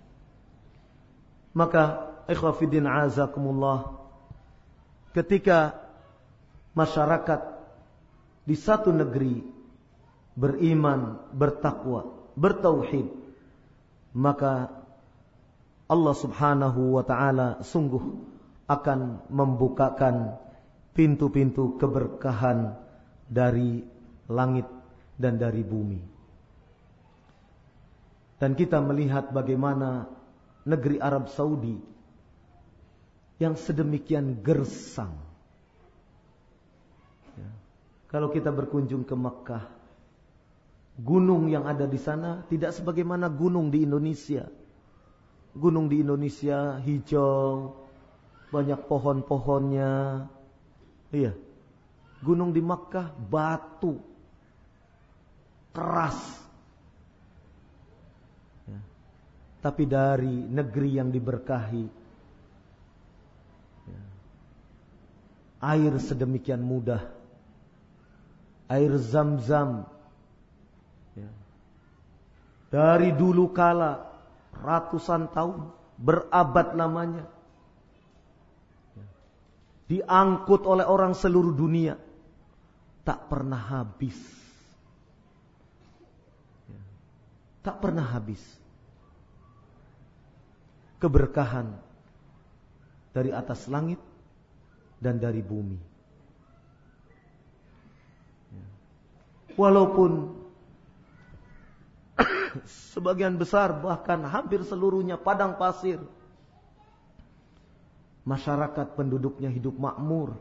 Maka ikhwafidin azakumullah, ketika masyarakat di satu negeri beriman, bertakwa, bertauhid, maka Allah subhanahu wa ta'ala sungguh akan membukakan pintu-pintu keberkahan dari langit dan dari bumi. Dan kita melihat bagaimana negeri Arab Saudi yang sedemikian gersang. Ya. Kalau kita berkunjung ke Mekah, gunung yang ada di sana tidak sebagaimana gunung di Indonesia. Gunung di Indonesia hijau, banyak pohon-pohonnya. Iya. Gunung di Mekah batu, keras. Tapi dari negeri yang diberkahi, ya, air sedemikian mudah, air Zam-Zam, ya, dari dulu kala ratusan tahun, berabad lamanya, ya, diangkut oleh orang seluruh dunia, tak pernah habis, ya, tak pernah habis. Keberkahan dari atas langit dan dari bumi. Walaupun sebagian besar bahkan hampir seluruhnya padang pasir, masyarakat penduduknya hidup makmur.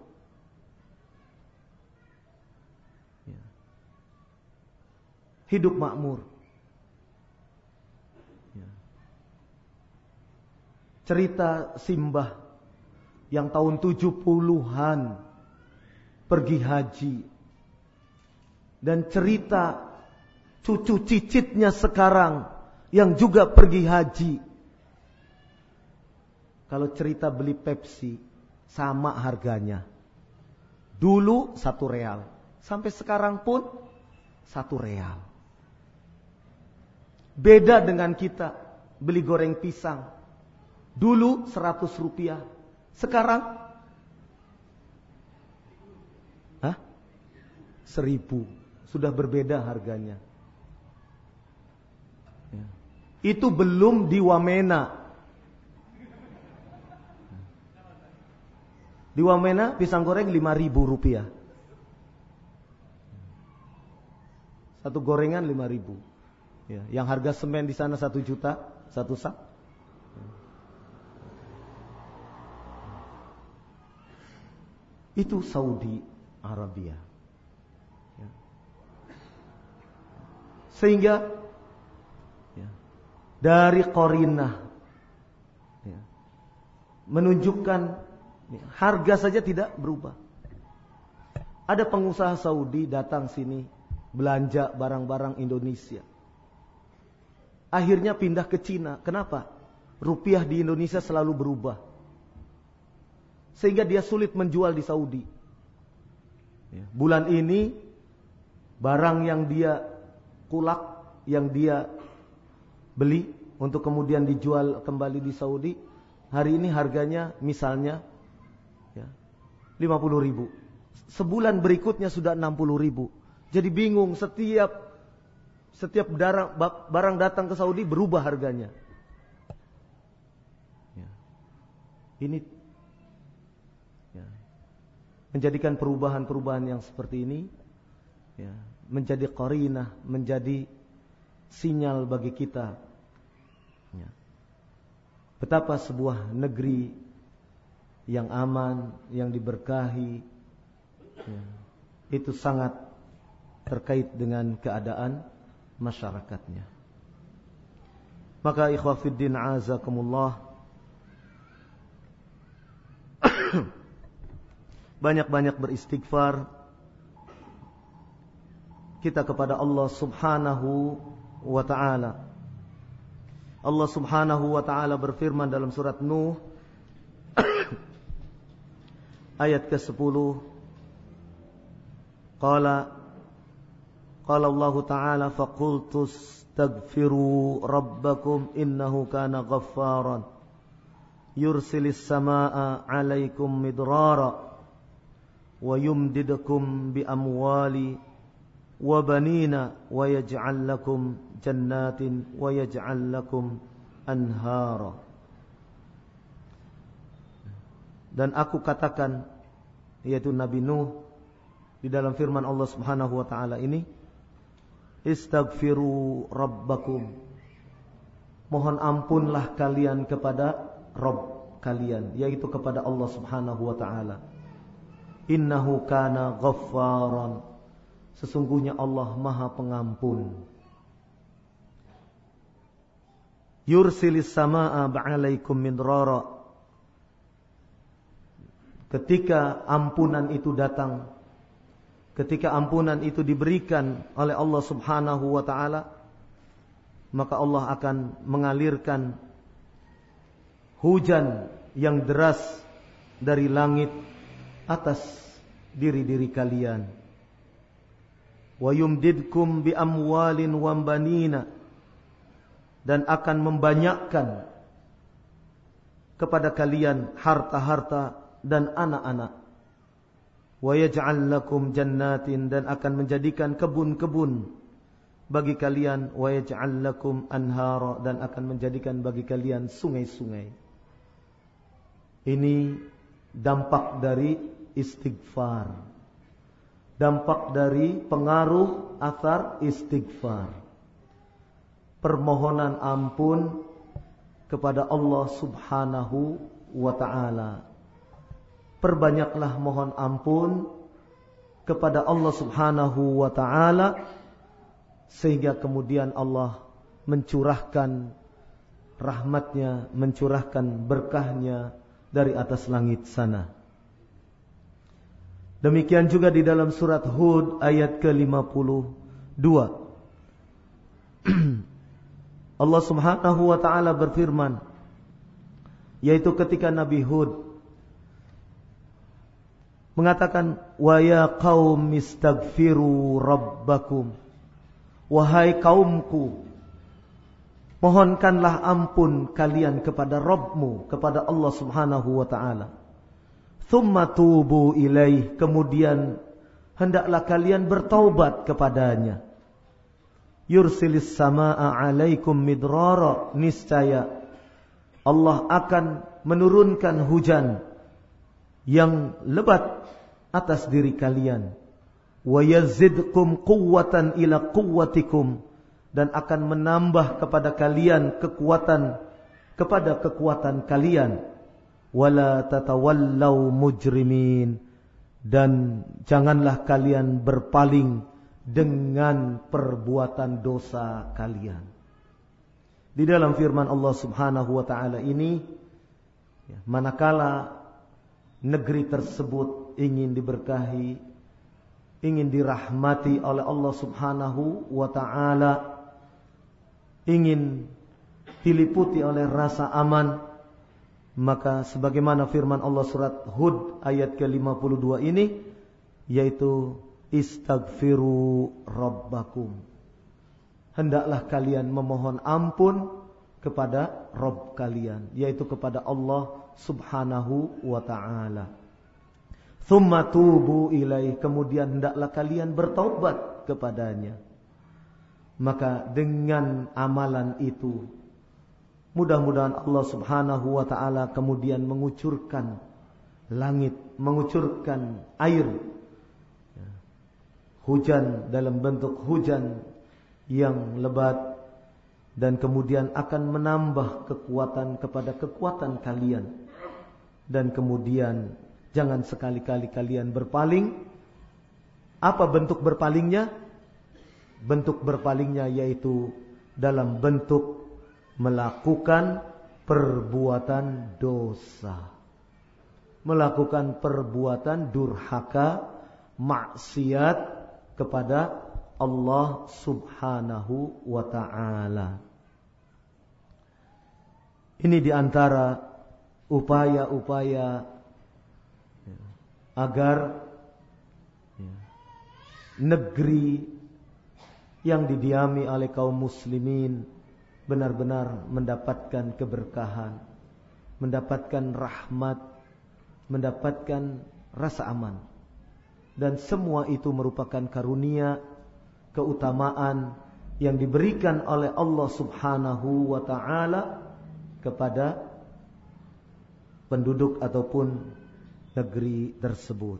Hidup makmur. Cerita Simbah yang tahun tujuh puluhan pergi haji, dan cerita cucu cicitnya sekarang yang juga pergi haji. Kalau cerita beli Pepsi sama harganya. Dulu satu real, sampai sekarang pun satu real. Beda dengan kita beli goreng pisang. Dulu seratus rupiah, sekarang hah? seribu. Sudah berbeda harganya. Ya. Itu belum di Wamena. Di Wamena pisang goreng lima ribu rupiah. Satu gorengan lima ribu. Ya. Yang harga semen di sana satu juta, satu sak. Itu Saudi Arabia. Ya. Sehingga ya, dari Qarinah ya, menunjukkan ya, harga saja tidak berubah. Ada pengusaha Saudi datang sini belanja barang-barang Indonesia. Akhirnya pindah ke Cina. Kenapa? rupiah di Indonesia selalu berubah. Sehingga dia sulit menjual di Saudi. Bulan ini barang yang dia kulak, yang dia beli untuk kemudian dijual kembali di Saudi, hari ini harganya misalnya ya, lima puluh ribu. Sebulan berikutnya sudah enam puluh ribu. Jadi bingung, setiap setiap barang, barang datang ke Saudi berubah harganya. Ya. Ini ya, menjadikan perubahan-perubahan yang seperti ini ya, menjadi qarinah, menjadi sinyal bagi kita ya, betapa sebuah negeri yang aman, yang diberkahi ya, itu sangat terkait dengan keadaan masyarakatnya. Maka ikhwah fiddin azakumullah, banyak-banyak beristighfar kita kepada Allah Subhanahu wa ta'ala. Allah Subhanahu wa ta'ala berfirman dalam surat Nuh ayat ke sepuluh. Qala Qala Allah Ta'ala faqultu astaghfiru rabbakum innahu kana ghaffaran yursilis samaa'a 'alaikum midrara wa yumdidukum bi amwali wa banina wa yaj'al lakum jannatin wa yaj'al lakum anhara. Dan aku katakan, yaitu Nabi Nuh di dalam firman Allah Subhanahu wa ta'ala ini, istaghfiru rabbakum, mohon ampunlah kalian kepada Rabb kalian, yaitu kepada Allah Subhanahu wa ta'ala. Innahu kana ghaffaran, sesungguhnya Allah Maha Pengampun. Yursilis samaa'a ba'alaikum midrara, ketika ampunan itu datang, ketika ampunan itu diberikan oleh Allah Subhanahu wa ta'ala, maka Allah akan mengalirkan hujan yang deras dari langit atas diri-diri kalian. Wa yumdidkum bi amwalin wa banina, dan akan membanyakkan kepada kalian harta-harta dan anak-anak. Wa yaj'al lakum jannatin, dan akan menjadikan kebun-kebun bagi kalian. Wa yaj'al lakum anhara, dan akan menjadikan bagi kalian sungai-sungai. Ini dampak dari istighfar, dampak dari pengaruh athar istighfar, permohonan ampun kepada Allah Subhanahu wa ta'ala. Perbanyaklah mohon ampun kepada Allah Subhanahu wa ta'ala, sehingga kemudian Allah mencurahkan rahmatnya, mencurahkan berkahnya dari atas langit sana. Demikian juga di dalam surat Hud ayat ke lima puluh dua. Allah Subhanahu wa ta'ala berfirman, yaitu ketika Nabi Hud mengatakan, wa ya qaum istaghfiru rabbakum, wahai kaumku, mohonkanlah ampun kalian kepada Rabbmu, kepada Allah Subhanahu wa ta'ala. Thumma tubu ilaih, kemudian hendaklah kalian bertaubat kepadanya. Yursilis samaa'a 'alaikum midrara, niscaya Allah akan menurunkan hujan yang lebat atas diri kalian. Wa yazidkum quwwatan ila quwwatikum, dan akan menambah kepada kalian kekuatan kepada kekuatan kalian. Wala tatawallaw mujrimin, dan janganlah kalian berpaling dengan perbuatan dosa kalian. Di dalam firman Allah Subhanahu wa ta'ala ini, manakala negeri tersebut ingin diberkahi, ingin dirahmati oleh Allah Subhanahu wa ta'ala, ingin diliputi oleh rasa aman, maka sebagaimana firman Allah surat Hud ayat ke lima puluh dua ini, yaitu istaghfiru rabbakum. Hendaklah kalian memohon ampun kepada Rabb kalian, yaitu kepada Allah Subhanahu wa ta'ala. Tsumma tubu ilaih, kemudian hendaklah kalian bertaubat kepadanya. Maka dengan amalan itu, mudah-mudahan Allah Subhanahu wa ta'ala kemudian mengucurkan langit, mengucurkan air, hujan dalam bentuk hujan yang lebat, dan kemudian akan menambah kekuatan kepada kekuatan kalian. Dan kemudian jangan sekali-kali kalian berpaling. Apa bentuk berpalingnya? Bentuk berpalingnya yaitu dalam bentuk melakukan perbuatan dosa, melakukan perbuatan durhaka, maksiat kepada Allah Subhanahu wa ta'ala. Ini diantara upaya-upaya agar negeri yang didiami oleh kaum muslimin benar-benar mendapatkan keberkahan, mendapatkan rahmat, mendapatkan rasa aman. Dan semua itu merupakan karunia, keutamaan yang diberikan oleh Allah Subhanahu wa ta'ala kepada penduduk ataupun negeri tersebut.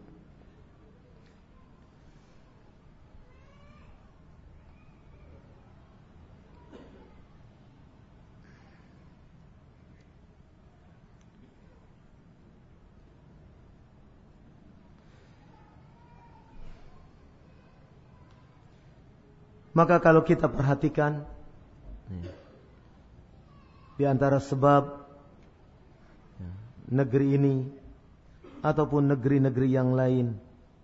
Maka kalau kita perhatikan, di antara sebab negeri ini ataupun negeri-negeri yang lain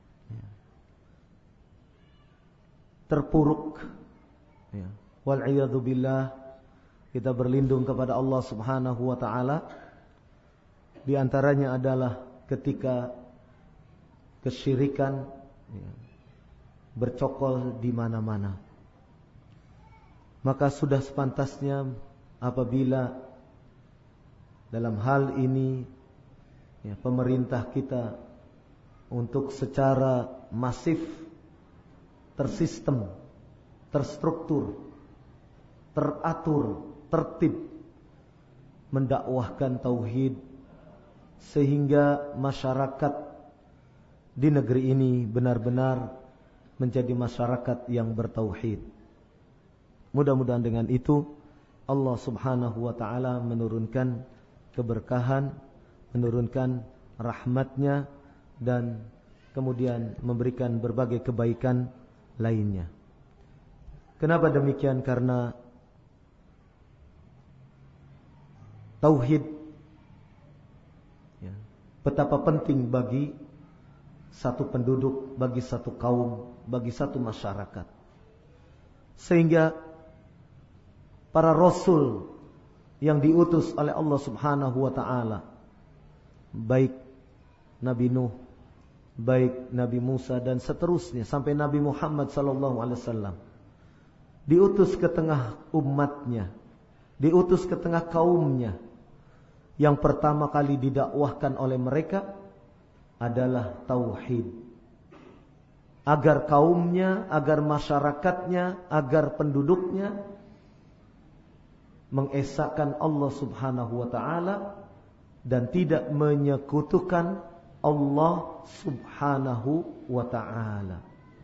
terpuruk, wal'iyadzu billah, kita berlindung kepada Allah Subhanahu wa ta'ala, di antaranya adalah ketika kesyirikan bercokol di mana-mana. Maka sudah sepantasnya apabila dalam hal ini ya, pemerintah kita untuk secara masif, tersistem, terstruktur, teratur, tertib mendakwahkan tauhid, sehingga masyarakat di negeri ini benar-benar menjadi masyarakat yang bertauhid. Mudah-mudahan dengan itu Allah Subhanahu wa ta'ala menurunkan keberkahan, menurunkan rahmatnya, dan kemudian memberikan berbagai kebaikan lainnya. Kenapa demikian? Karena tauhid ya, betapa penting bagi satu penduduk, bagi satu kaum, bagi satu masyarakat. Sehingga para rasul yang diutus oleh Allah Subhanahu wa ta'ala, baik Nabi Nuh, baik Nabi Musa, dan seterusnya sampai Nabi Muhammad sallallahu alaihi wasallam, diutus ke tengah umatnya, diutus ke tengah kaumnya. Yang pertama kali didakwahkan oleh mereka adalah tauhid, agar kaumnya, agar masyarakatnya, agar penduduknya mengesahkan Allah Subhanahu wa ta'ala dan tidak menyekutukan Allah Subhanahu wa ta'ala.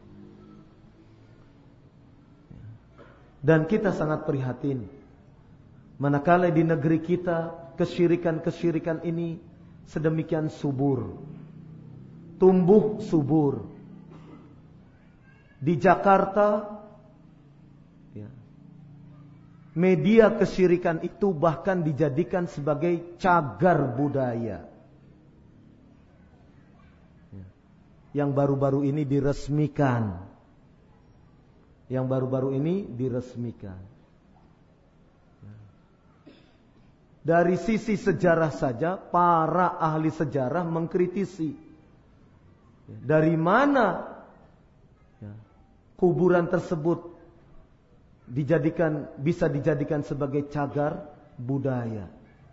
Dan kita sangat prihatin manakala di negeri kita kesyirikan-kesyirikan ini sedemikian subur, tumbuh subur. Di Jakarta ya, media kesyirikan itu bahkan dijadikan sebagai cagar budaya. Yang baru-baru ini diresmikan. Yang baru-baru ini diresmikan. Dari sisi sejarah saja, para ahli sejarah mengkritisi. Dari mana ya, kuburan tersebut dijadikan bisa dijadikan sebagai cagar budaya.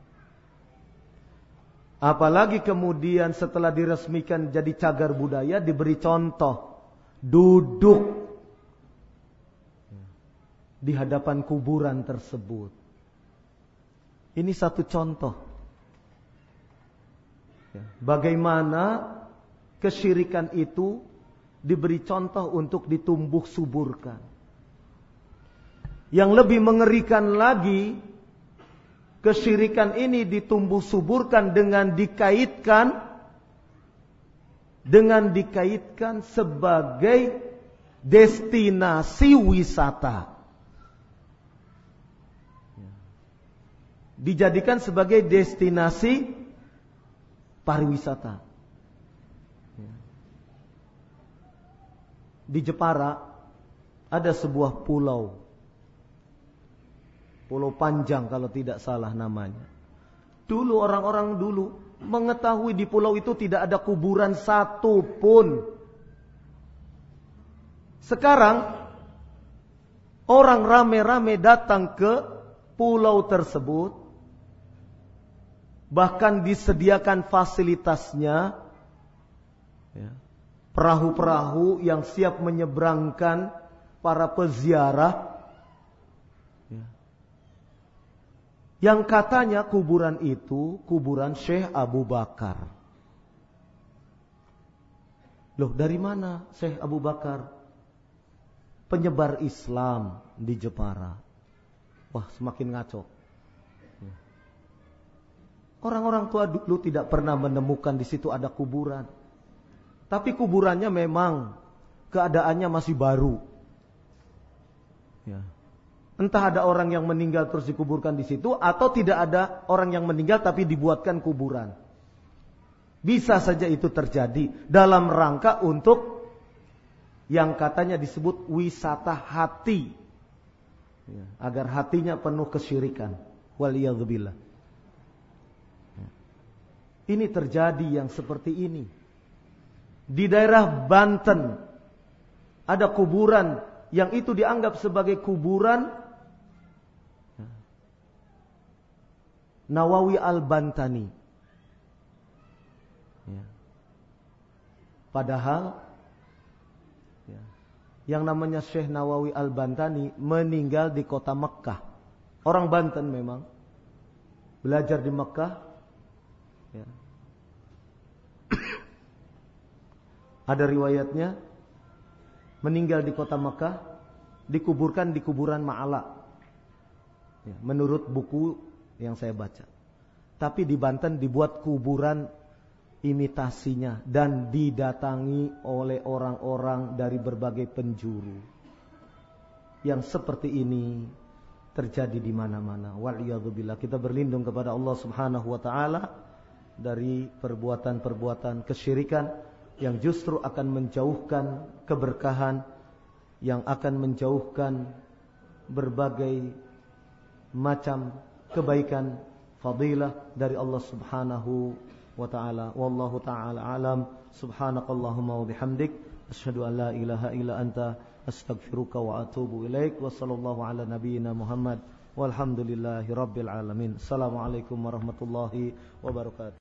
Apalagi kemudian setelah diresmikan jadi cagar budaya, diberi contoh duduk di hadapan kuburan tersebut. Ini satu contoh bagaimana kesyirikan itu diberi contoh untuk ditumbuh suburkan. Yang lebih mengerikan lagi, kesyirikan ini ditumbuh suburkan dengan dikaitkan dengan dikaitkan sebagai destinasi wisata. Dijadikan sebagai destinasi pariwisata. Di Jepara ada sebuah pulau. Pulau Panjang kalau tidak salah namanya. Dulu orang-orang dulu mengetahui di pulau itu tidak ada kuburan satu pun. Sekarang orang rame-rame datang ke pulau tersebut. Bahkan disediakan fasilitasnya, ya, perahu-perahu yang siap menyeberangkan para peziarah, ya, yang katanya kuburan itu kuburan Syekh Abu Bakar. Loh, dari mana Syekh Abu Bakar? Penyebar Islam di Jepara. Wah, semakin ngaco. Orang-orang tua dulu tidak pernah menemukan di situ ada kuburan. Tapi kuburannya memang keadaannya masih baru. Ya. Entah ada orang yang meninggal terus dikuburkan di situ, atau tidak ada orang yang meninggal tapi dibuatkan kuburan. Bisa saja itu terjadi dalam rangka untuk yang katanya disebut wisata hati. Ya. Agar hatinya penuh kesyirikan. Waliyadzubillah. Ini terjadi yang seperti ini. Di daerah Banten ada kuburan yang itu dianggap sebagai kuburan Nawawi Al-Bantani. Ya. Padahal ya, yang namanya Syekh Nawawi Al-Bantani meninggal di kota Mekah. Orang Banten memang. Belajar di Mekah. Ya. Ada riwayatnya meninggal di kota Mekah, dikuburkan di kuburan Ma'ala. Ya, menurut buku yang saya baca. Tapi di Banten dibuat kuburan imitasinya dan didatangi oleh orang-orang dari berbagai penjuru. Yang seperti ini terjadi di mana-mana. Waliyadzubillah. Kita berlindung kepada Allah Subhanahu wa taala dari perbuatan-perbuatan kesyirikan yang justru akan menjauhkan keberkahan, yang akan menjauhkan berbagai macam kebaikan, fadilah dari Allah Subhanahu wa taala. Wallahu taala alam. Subhanakallahumma wa bihamdik, asyhadu an la ilaha illa anta, astaghfiruka wa atubu ilaik. Wa sallallahu ala nabiyyina Muhammad walhamdulillahi rabbil alamin. Assalamualaikum warahmatullahi wabarakatuh.